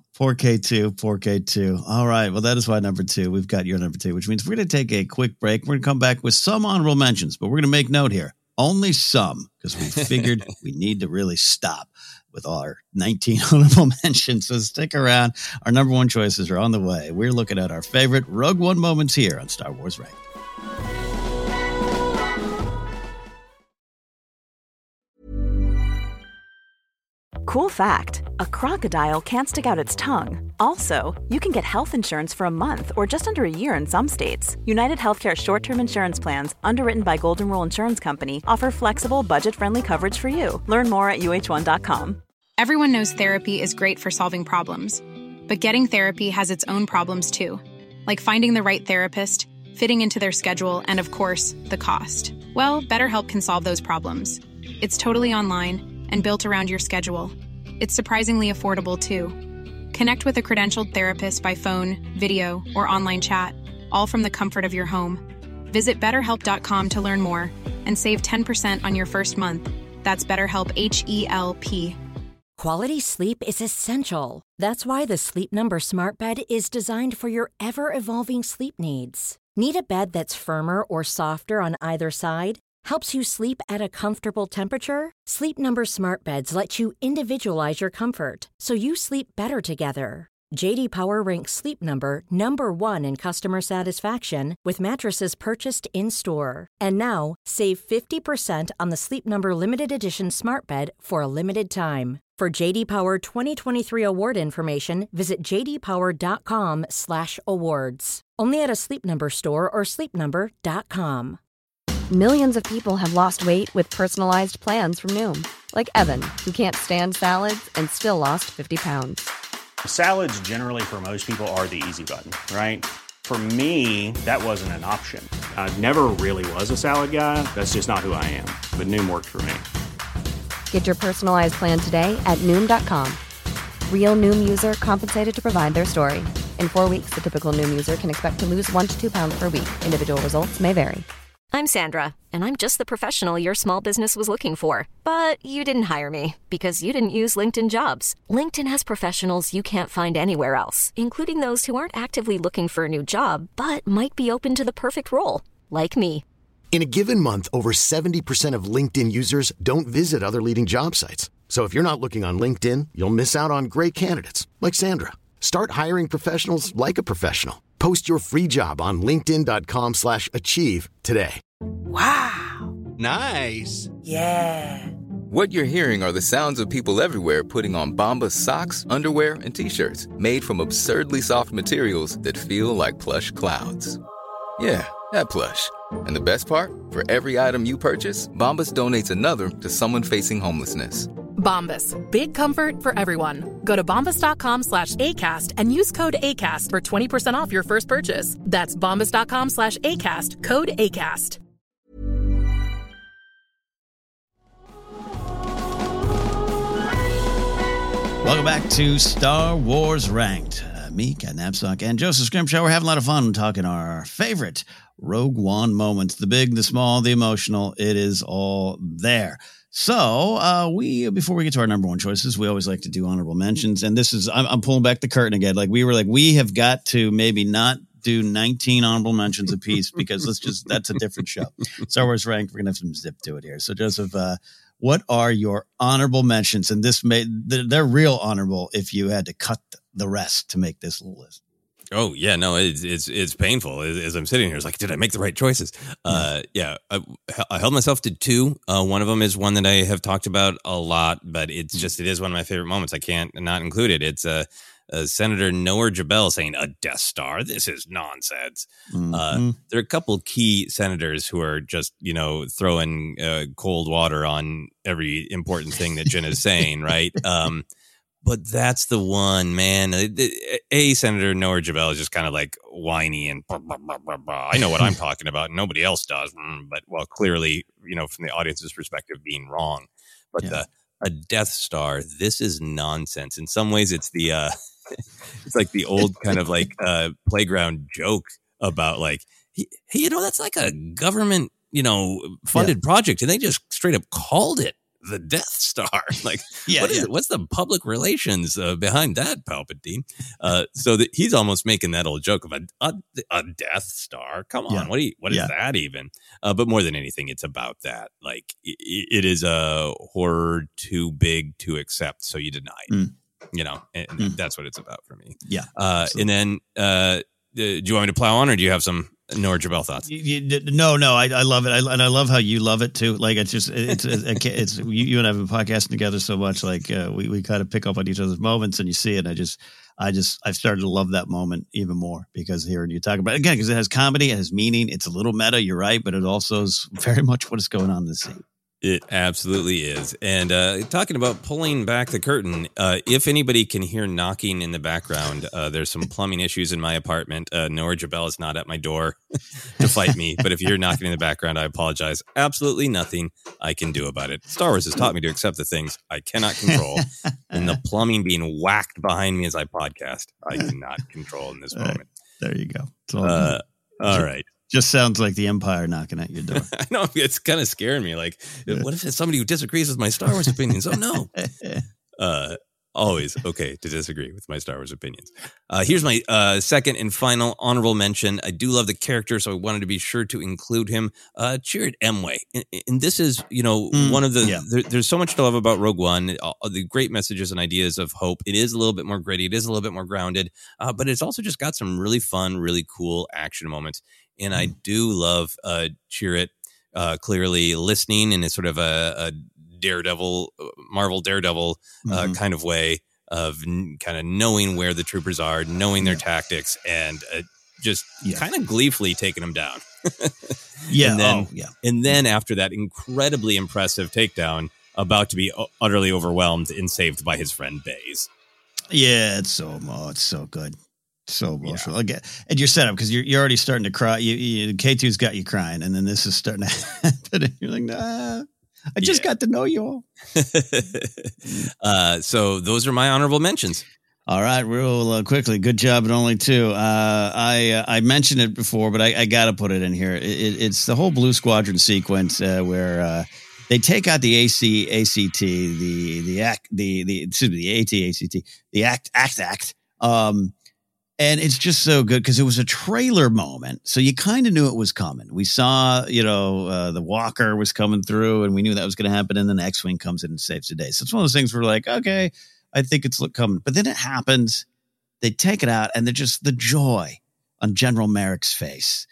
4K2. All right. Well, that is my number 2. We've got your number 2, which means we're going to take a quick break. We're going to come back with some honorable mentions, but we're going to make note here. Only some, because we figured we need to really stop with our 19 honorable mentions. So stick around. Our number 1 choices are on the way. We're looking at our favorite Rogue One moments here on Star Wars Ranked. Cool fact, a crocodile can't stick out its tongue. Also, you can get health insurance for a month or just under a year in some states. United Healthcare short-term insurance plans, underwritten by Golden Rule Insurance Company, offer flexible, budget-friendly coverage for you. Learn more at UH1.com. Everyone knows therapy is great for solving problems. But getting therapy has its own problems too. Like finding the right therapist, fitting into their schedule, and of course, the cost. Well, BetterHelp can solve those problems. It's totally online and built around your schedule. It's surprisingly affordable, too. Connect with a credentialed therapist by phone, video, or online chat, all from the comfort of your home. Visit BetterHelp.com to learn more and save 10% on your first month. That's BetterHelp, H-E-L-P. Quality sleep is essential. That's why the Sleep Number Smart Bed is designed for your ever-evolving sleep needs. Need a bed that's firmer or softer on either side? Helps you sleep at a comfortable temperature? Sleep Number Smart Beds let you individualize your comfort, so you sleep better together. J.D. Power ranks Sleep Number number 1 in customer satisfaction with mattresses purchased in-store. And now, save 50% on the Sleep Number Limited Edition Smart Bed for a limited time. For J.D. Power 2023 award information, visit jdpower.com/awards. Only at a Sleep Number store or sleepnumber.com. Millions of people have lost weight with personalized plans from Noom. Like Evan, who can't stand salads and still lost 50 pounds. Salads generally for most people are the easy button, right? For me, that wasn't an option. I never really was a salad guy. That's just not who I am. But Noom worked for me. Get your personalized plan today at Noom.com. Real Noom user compensated to provide their story. In 4 weeks, the typical Noom user can expect to lose 1 to 2 pounds per week. Individual results may vary. I'm Sandra, and I'm just the professional your small business was looking for. But you didn't hire me because you didn't use LinkedIn Jobs. LinkedIn has professionals you can't find anywhere else, including those who aren't actively looking for a new job, but might be open to the perfect role, like me. In a given month, over 70% of LinkedIn users don't visit other leading job sites. So if you're not looking on LinkedIn, you'll miss out on great candidates like Sandra. Start hiring professionals like a professional. Post your free job on linkedin.com/achieve today. Wow. Nice. Yeah. What you're hearing are the sounds of people everywhere putting on Bombas socks, underwear, and T-shirts made from absurdly soft materials that feel like plush clouds. Yeah, that plush. And the best part? For every item you purchase, Bombas donates another to someone facing homelessness. Bombas. Big comfort for everyone. Go to bombas.com/ACAST and use code ACAST for 20% off your first purchase. That's bombas.com/ACAST. Code ACAST. Welcome back to Star Wars Ranked. Me, Cat Knapsack, and Joseph Scrimshaw. We're having a lot of fun talking our favorite Rogue One moments. The big, the small, the emotional. It is all there. So before we get to our number 1 choices, we always like to do honorable mentions. And this is, I'm pulling back the curtain again. We have got to maybe not do 19 honorable mentions apiece because that's a different show. Star Wars Ranked, we're going to have some zip to it here. So Joseph, what are your honorable mentions? And they're real honorable if you had to cut the rest to make this list. Oh yeah, no, it's painful as I'm sitting here. It's like, did I make the right choices? I held myself to 2. One of them is one that I have talked about a lot, but it is one of my favorite moments. I can't not include it. It's Senator Noah Jabel saying a Death Star. This is nonsense. Mm-hmm. There are a couple key senators who are just, throwing cold water on every important thing that Jen is saying, right? But that's the one, man. Senator Noah Jabel is just kind of like whiny and blah, blah, blah, blah, blah. I know what I'm talking about. Nobody else does. But, well, clearly, from the audience's perspective, being wrong. But a Death Star, this is nonsense. In some ways, it's the it's like the old kind of like playground joke about like, hey, that's like a government, funded project. And they just straight up called it the Death Star. Like, what's the public relations behind that, Palpatine? So that he's almost making that old joke of a Death Star. Come on, what is that even? But more than anything, it's about that. Like, it is a horror too big to accept, so you deny it. And that's what it's about for me. Yeah. And then, do you want me to plow on, or do you have some Noah Jabel thoughts? No, I love it. And I love how you love it too. Like, it's you and I have been podcasting together so much. Like, we kind of pick up on each other's moments, and you see it. And I've started to love that moment even more because hearing you talk about it again, because it has comedy, it has meaning. It's a little meta. You're right. But it also is very much what is going on in this scene. It absolutely is. And talking about pulling back the curtain, if anybody can hear knocking in the background, there's some plumbing issues in my apartment. Noah Jabel is not at my door to fight me. But if you hear knocking in the background, I apologize. Absolutely nothing I can do about it. Star Wars has taught me to accept the things I cannot control. And the plumbing being whacked behind me as I podcast, I cannot control in this moment. There you go. All right. Just sounds like the Empire knocking at your door. I know, it's kind of scaring me. Like, what if it's somebody who disagrees with my Star Wars opinions? Oh, no. Always okay to disagree with my Star Wars opinions. Here's my second and final honorable mention. I do love the character, so I wanted to be sure to include him. Chirrut Îmwe. And this is, one of the... There's so much to love about Rogue One. The great messages and ideas of hope. It is a little bit more gritty. It is a little bit more grounded. But it's also just got some really fun, really cool action moments. And I do love Chirrut clearly listening in a sort of a Daredevil, Marvel Daredevil kind of way of kind of knowing where the troopers are, knowing their tactics, and just kind of gleefully taking them down. And then after that incredibly impressive takedown, about to be utterly overwhelmed and saved by his friend Baze. Yeah, it's so good. So emotional. Yeah. And you're set up because you're already starting to cry. K2's got you crying, and then this is starting to happen. And you're like, nah, I just got to know you all. So those are my honorable mentions. All right, real quickly. Good job at only two. I mentioned it before, but I got to put it in here. It's the whole Blue Squadron sequence where they take out the ACT, the AT-ACT. And it's just so good because it was a trailer moment. So you kind of knew it was coming. We saw, the Walker was coming through and we knew that was going to happen. And then the X-Wing comes in and saves the day. So it's one of those things where we're like, okay, I think it's coming. But then it happens. They take it out and they're just the joy on General Merrick's face.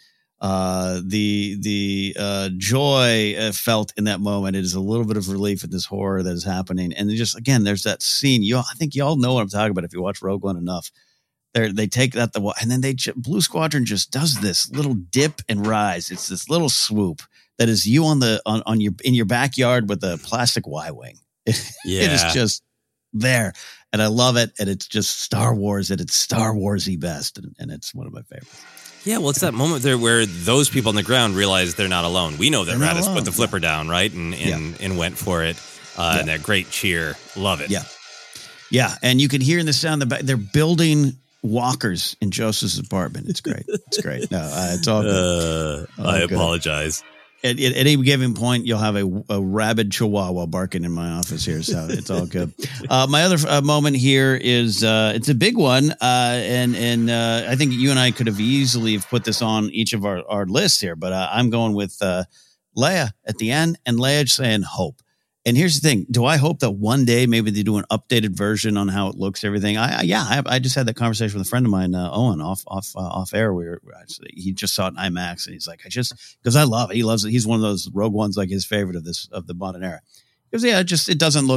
The joy felt in that moment. It is a little bit of relief at this horror that is happening. And just, again, there's that scene. I think y'all know what I'm talking about if you watch Rogue One enough. They take that and then Blue Squadron just does this little dip and rise. It's this little swoop that is you in your backyard with a plastic Y-wing. It is just there, and I love it. And it's just Star Wars at its Star Wars-y best, and it's one of my favorites. Yeah, well, it's that moment there where those people on the ground realize they're not alone. We know that Raddus put the flipper down, right, and went for it. And that great cheer, love it. Yeah, and you can hear in the sound they're building walkers in Joseph's apartment. It's great. It's no, it's all good. I apologize. At any given point, you'll have a rabid chihuahua barking in my office here, so it's all good. My other moment here is it's a big one, and I think you and I could have easily put this on each of our lists here, but I'm going with Leia at the end, and Leia saying hope. And here's the thing. Do I hope that one day maybe they do an updated version on how it looks, everything? I just had that conversation with a friend of mine, Owen, off air. He just saw it in IMAX, and he's like, because I love it. He loves it. He's one of those Rogue Ones, like his favorite of the modern era. Because it doesn't look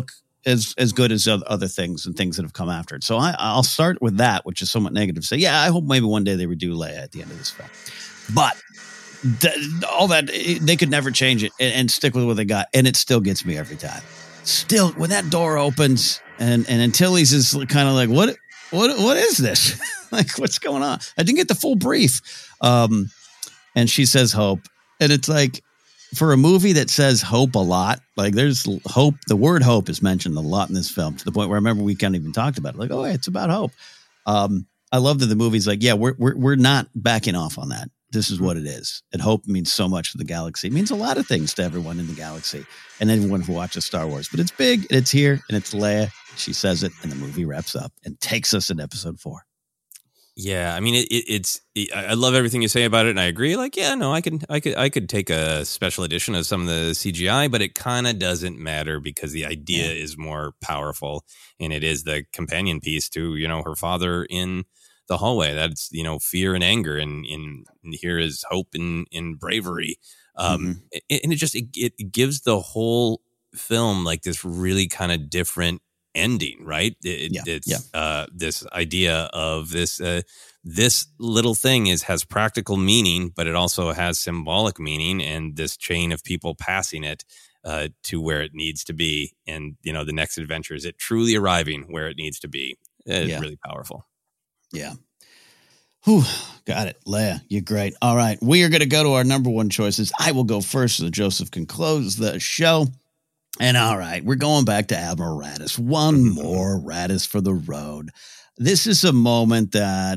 as good as other things and things that have come after it. So I'll start with that, which is somewhat negative. Say, yeah, I hope maybe one day they redo Leia at the end of this film. But all that, they could never change it and stick with what they got. And it still gets me every time. Still, when that door opens and Antilles is kind of like, what is this? Like, what's going on? I didn't get the full brief. And she says hope. And it's like, for a movie that says hope a lot, like there's hope, the word hope is mentioned a lot in this film, to the point where I remember we kind of even talked about it. Like, oh, it's about hope. I love that the movie's like, yeah, we're not backing off on that. This is what it is. And hope means so much to the galaxy. It means a lot of things to everyone in the galaxy and anyone who watches Star Wars. But it's big, and it's here, and it's Leia. She says it, and the movie wraps up and takes us in episode 4. Yeah, I mean, I love everything you say about it, and I agree. Like, yeah, no, I could take a special edition of some of the CGI, but it kind of doesn't matter because the idea is more powerful, and it is the companion piece to, her father in the hallway. That's, fear and anger, and here is hope and bravery. And it gives the whole film like this really kind of different ending, right? It's this idea of this little thing has practical meaning, but it also has symbolic meaning, and this chain of people passing it to where it needs to be, and the next adventure is it truly arriving where it needs to be. It's really powerful. Yeah. Whew, got it. Leia, you're great. All right, we are going to go to our number one choices. I will go first so Joseph can close the show. And all right, we're going back to Admiral Raddus. One more Raddus for the road. This is a moment that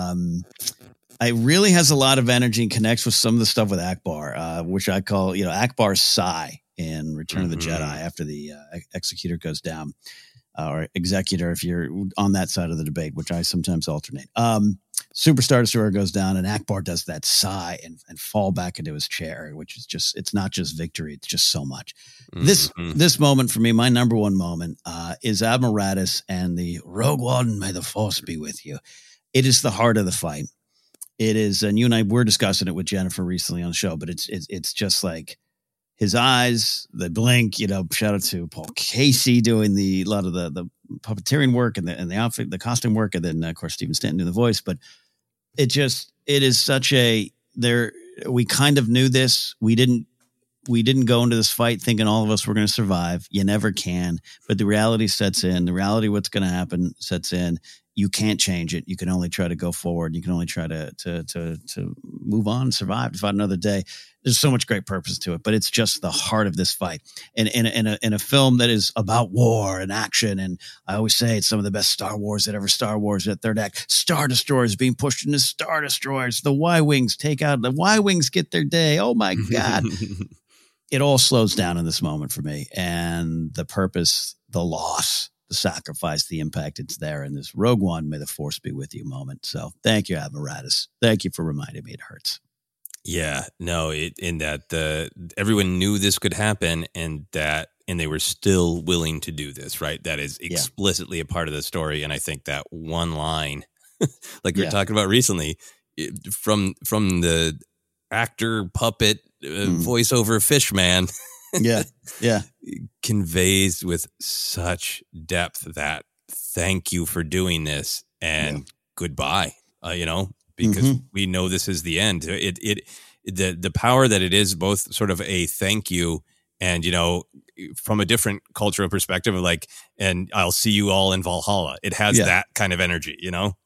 it really has a lot of energy and connects with some of the stuff with Akbar, which I call, Akbar's sigh in Return of the Jedi after the executor goes down, or executor if you're on that side of the debate, which I sometimes alternate. Superstar Destroyer goes down, and Akbar does that sigh and fall back into his chair, which is just, it's not just victory, it's just so much. This moment for me, my number one moment, is Admiral Raddus and the Rogue One, may the Force be with you. It is the heart of the fight. It is, and you and I were discussing it with Jennifer recently on the show, but it's just like his eyes, the blink, shout out to Paul Casey doing a lot of the puppeteering work and the outfit, the costume work. And then of course, Stephen Stanton doing the voice, but it is such we kind of knew this. We didn't go into this fight thinking all of us were going to survive. You never can, but the reality sets in. The reality of what's going to happen sets in. You can't change it. You can only try to go forward. You can only try to move on, survive, to fight another day. There's so much great purpose to it, but it's just the heart of this fight. And in a film that is about war and action, and I always say it's some of the best Star Wars that ever Star Wars. That third act, Star Destroyers being pushed into Star Destroyers. The Y-Wings take out, the Y-Wings get their day. Oh my God. It all slows down in this moment for me. And the purpose, the loss, the sacrifice, the impact, it's there in this Rogue One, may the Force be with you moment. So thank you, Admiral Raddus. Thank you for reminding me it hurts. Yeah, no, in that everyone knew this could happen, and they were still willing to do this, right? That is explicitly a part of the story. And I think that one line, like we were talking about recently, from the actor puppet voiceover Fishman, conveys with such depth that thank you for doing this and goodbye, because we know this is the end. The power that it is both sort of a thank you and, from a different cultural perspective of like, and I'll see you all in Valhalla. It has that kind of energy,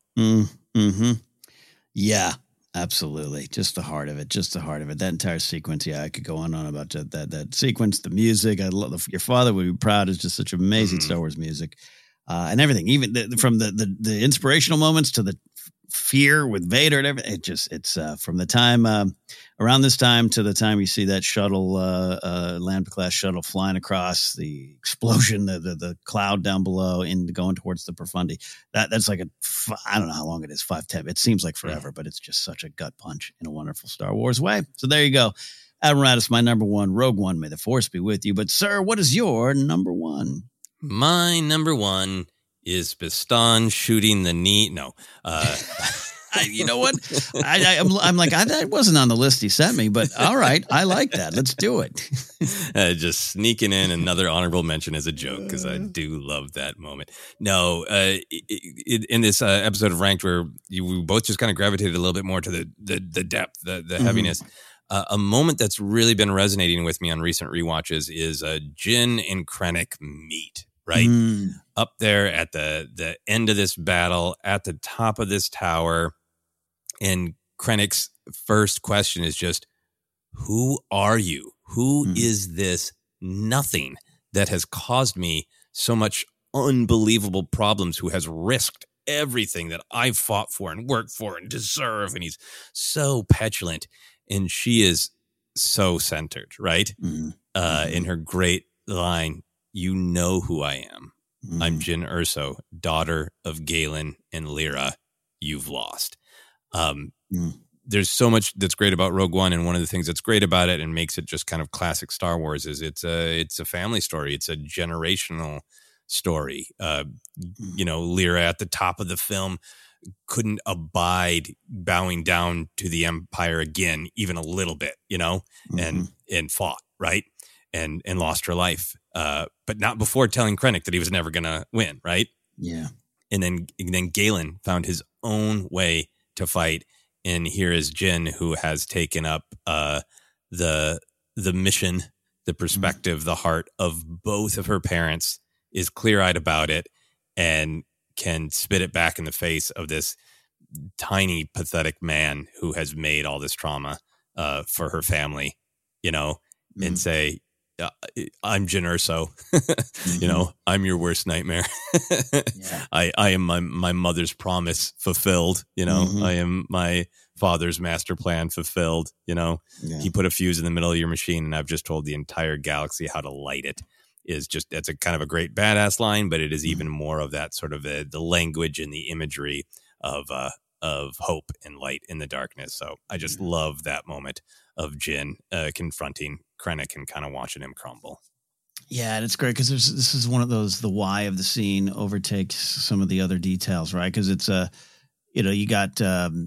Yeah. Absolutely. Just the heart of it. That entire sequence. Yeah, I could go on and on about that sequence, the music. I love your father would be proud. It's just such amazing Star Wars music and everything, even from the inspirational moments to the fear with Vader and everything. It's from the time around this time to the time you see that shuttle, Lambda class shuttle flying across the explosion, the cloud down below and going towards the Profundi. That's like I don't know how long it is, 5-10. It seems like forever, but it's just such a gut punch in a wonderful Star Wars way. So there you go. Admiral Raddus, my number one. Rogue One, may the Force be with you. But sir, what is your number one? My number one is Bastan shooting the knee. No. You know what? I'm like, that wasn't on the list he sent me, but all right. I like that. Let's do it. Just sneaking in another honorable mention as a joke, because I do love that moment. No, in this episode of Ranked, where we both just kind of gravitated a little bit more to the depth, the heaviness. A moment that's really been resonating with me on recent rewatches is Jin and Krennic meet, right? Up there at the end of this battle, at the top of this tower. And Krennic's first question is just, who are you? Who is this nothing that has caused me so much unbelievable problems, who has risked everything that I've fought for and worked for and deserve? And he's so petulant. And she is so centered, right? In her great line, you know who I am. I'm Jyn Erso, daughter of Galen and Lyra. You've lost. There's so much that's great about Rogue One, and one of the things that's great about it and makes it just kind of classic Star Wars is it's a family story. It's a generational story. Lyra at the top of the film couldn't abide bowing down to the Empire again, even a little bit, and fought, right? And lost her life. But not before telling Krennic that he was never going to win, right? Yeah. And then Galen found his own way to fight. And here is Jyn, who has taken up the mission, the perspective, the heart of both of her parents, is clear-eyed about it, and can spit it back in the face of this tiny, pathetic man who has made all this trauma for her family, and say, I'm Jyn Erso, I'm your worst nightmare. I am my mother's promise fulfilled. I am my father's master plan fulfilled. He put a fuse in the middle of your machine, and I've just told the entire galaxy how to light it. That's a kind of a great badass line, but it is even more of that sort of the language and the imagery of hope and light in the darkness. So I just love that moment of Jyn confronting Krennic and kind of watching him crumble. Yeah, and it's great because this is one of those, the why of the scene overtakes some of the other details, right? Because it's you got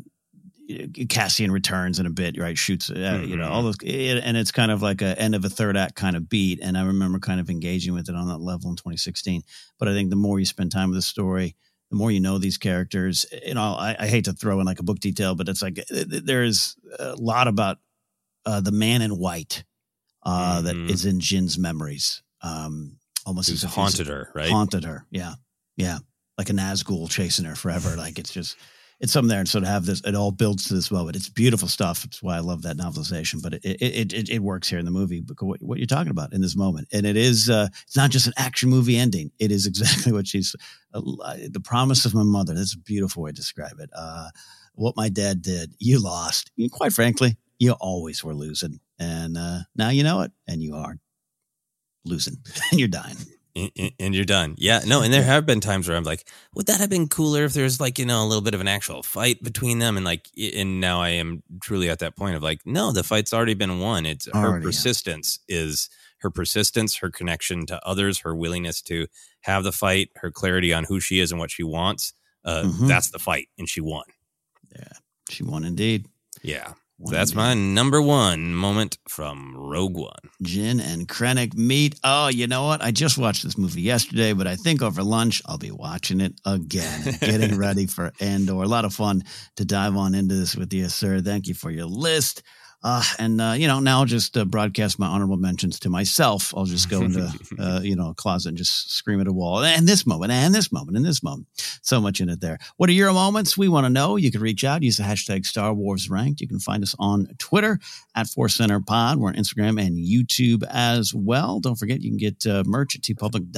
Cassian returns in a bit, right? Shoots, all those, and it's kind of like a end of a third act kind of beat. And I remember kind of engaging with it on that level in 2016. But I think the more you spend time with the story, the more you know these characters. I hate to throw in like a book detail, but it's like there's a lot about the man in white that is in Jin's memories. Almost as haunted her, right? Haunted her, yeah, like a Nazgul chasing her forever. Like it's something there, and so to have this, it all builds to this moment. It's beautiful stuff. It's why I love that novelization. But it works here in the movie because what you're talking about in this moment, and it is it's not just an action movie ending. It is exactly what she's the promise of my mother. That's a beautiful way to describe it. What my dad did, you lost. Quite frankly, you always were losing, and now you know it, and you are losing, and you're dying. And you're done. Yeah, no, and there have been times where I'm like, would that have been cooler if there's like, a little bit of an actual fight between them? And now I am truly at that point of like, no, the fight's already been won. It's her persistence is her persistence, her connection to others, her willingness to have the fight, her clarity on who she is and what she wants. That's the fight, and she won. Yeah, she won indeed. Yeah. So that's my number one moment from Rogue One. Jyn and Krennic meet. Oh, you know what? I just watched this movie yesterday, but I think over lunch I'll be watching it again, getting ready for Andor. A lot of fun to dive on into this with you, sir. Thank you for your list. Now I'll just broadcast my honorable mentions to myself. I'll just go into, a closet and just scream at a wall. And this moment, and this moment, and this moment. So much in it there. What are your moments? We want to know. You can reach out. Use the hashtag Star Wars Ranked. You can find us on Twitter at Force Center Pod. We're on Instagram and YouTube as well. Don't forget, you can get merch at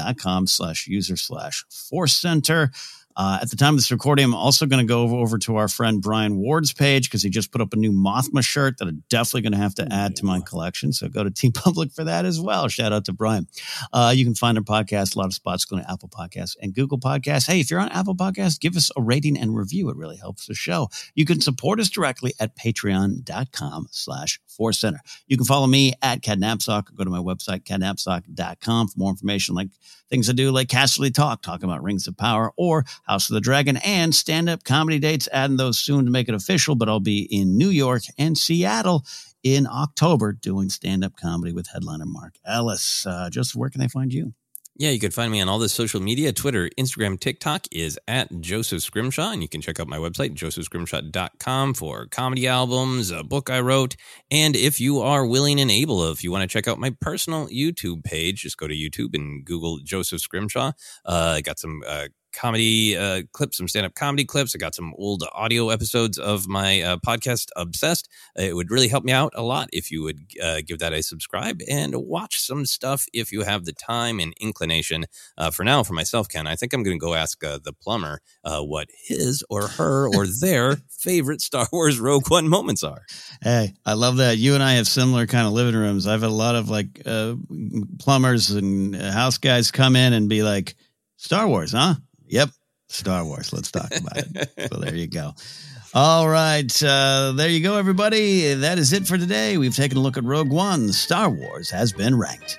tpublic.com/user/Force Center. At the time of this recording, I'm also going to go over to our friend Brian Ward's page because he just put up a new Mothma shirt that I'm definitely going to have to add to my collection. So go to TeePublic for that as well. Shout out to Brian. You can find our podcast, a lot of spots, going to Apple Podcasts and Google Podcasts. Hey, if you're on Apple Podcasts, give us a rating and review. It really helps the show. You can support us directly at patreon.com/Force Center. You can follow me at Cadnapsock. Go to my website, cadnapsock.com, for more information like things I do, like Casterly talking about Rings of Power, or House of the Dragon, and stand-up comedy dates. Adding those soon to make it official, but I'll be in New York and Seattle in October doing stand-up comedy with headliner Mark Ellis. Joseph, where can they find you? Yeah, you can find me on all the social media, Twitter, Instagram, TikTok is at Joseph Scrimshaw, and you can check out my website, josephscrimshaw.com, for comedy albums, a book I wrote, and if you are willing and able, if you want to check out my personal YouTube page, just go to YouTube and Google Joseph Scrimshaw. I got some comedy clips, some stand-up comedy clips. I got some old audio episodes of my podcast, Obsessed. It would really help me out a lot if you would give that a subscribe and watch some stuff if you have the time and inclination. For now, for myself, Ken, I think I'm going to go ask the plumber what his or her or their favorite Star Wars Rogue One moments are. Hey, I love that. You and I have similar kind of living rooms. I've had a lot of like plumbers and house guys come in and be like, Star Wars, huh? Yep, Star Wars. Let's talk about it. So there you go. All right. There you go, everybody. That is it for today. We've taken a look at Rogue One. Star Wars has been ranked.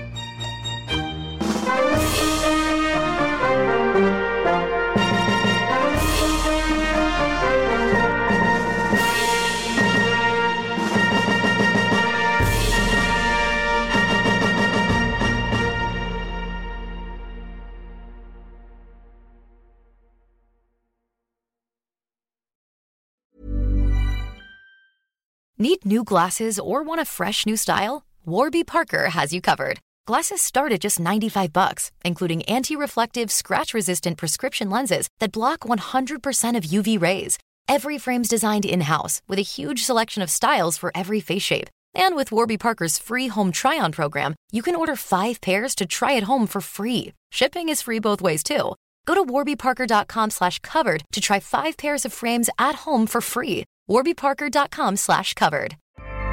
Need new glasses or want a fresh new style? Warby Parker has you covered. Glasses start at just $95, including anti-reflective, scratch-resistant prescription lenses that block 100% of UV rays. Every frame's designed in-house with a huge selection of styles for every face shape. And with Warby Parker's free home try-on program, you can order 5 pairs to try at home for free. Shipping is free both ways, too. Go to warbyparker.com/covered to try 5 pairs of frames at home for free. warbyparker.com/covered.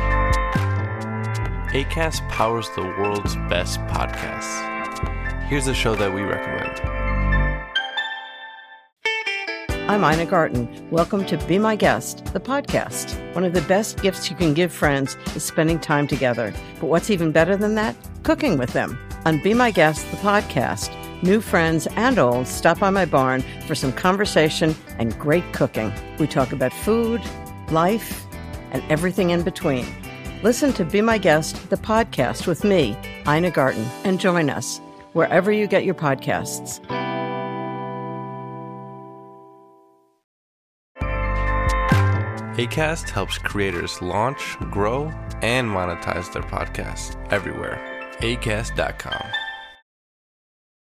Acast powers the world's best podcasts. Here's a show that we recommend. I'm Ina Garten. Welcome to Be My Guest, the podcast. One of the best gifts you can give friends is spending time together. But what's even better than that? Cooking with them. On Be My Guest, the podcast, new friends and old stop by my barn for some conversation and great cooking. We talk about food, life, and everything in between. Listen to Be My Guest, the podcast with me, Ina Garten, and join us wherever you get your podcasts. Acast helps creators launch, grow, and monetize their podcasts everywhere. Acast.com.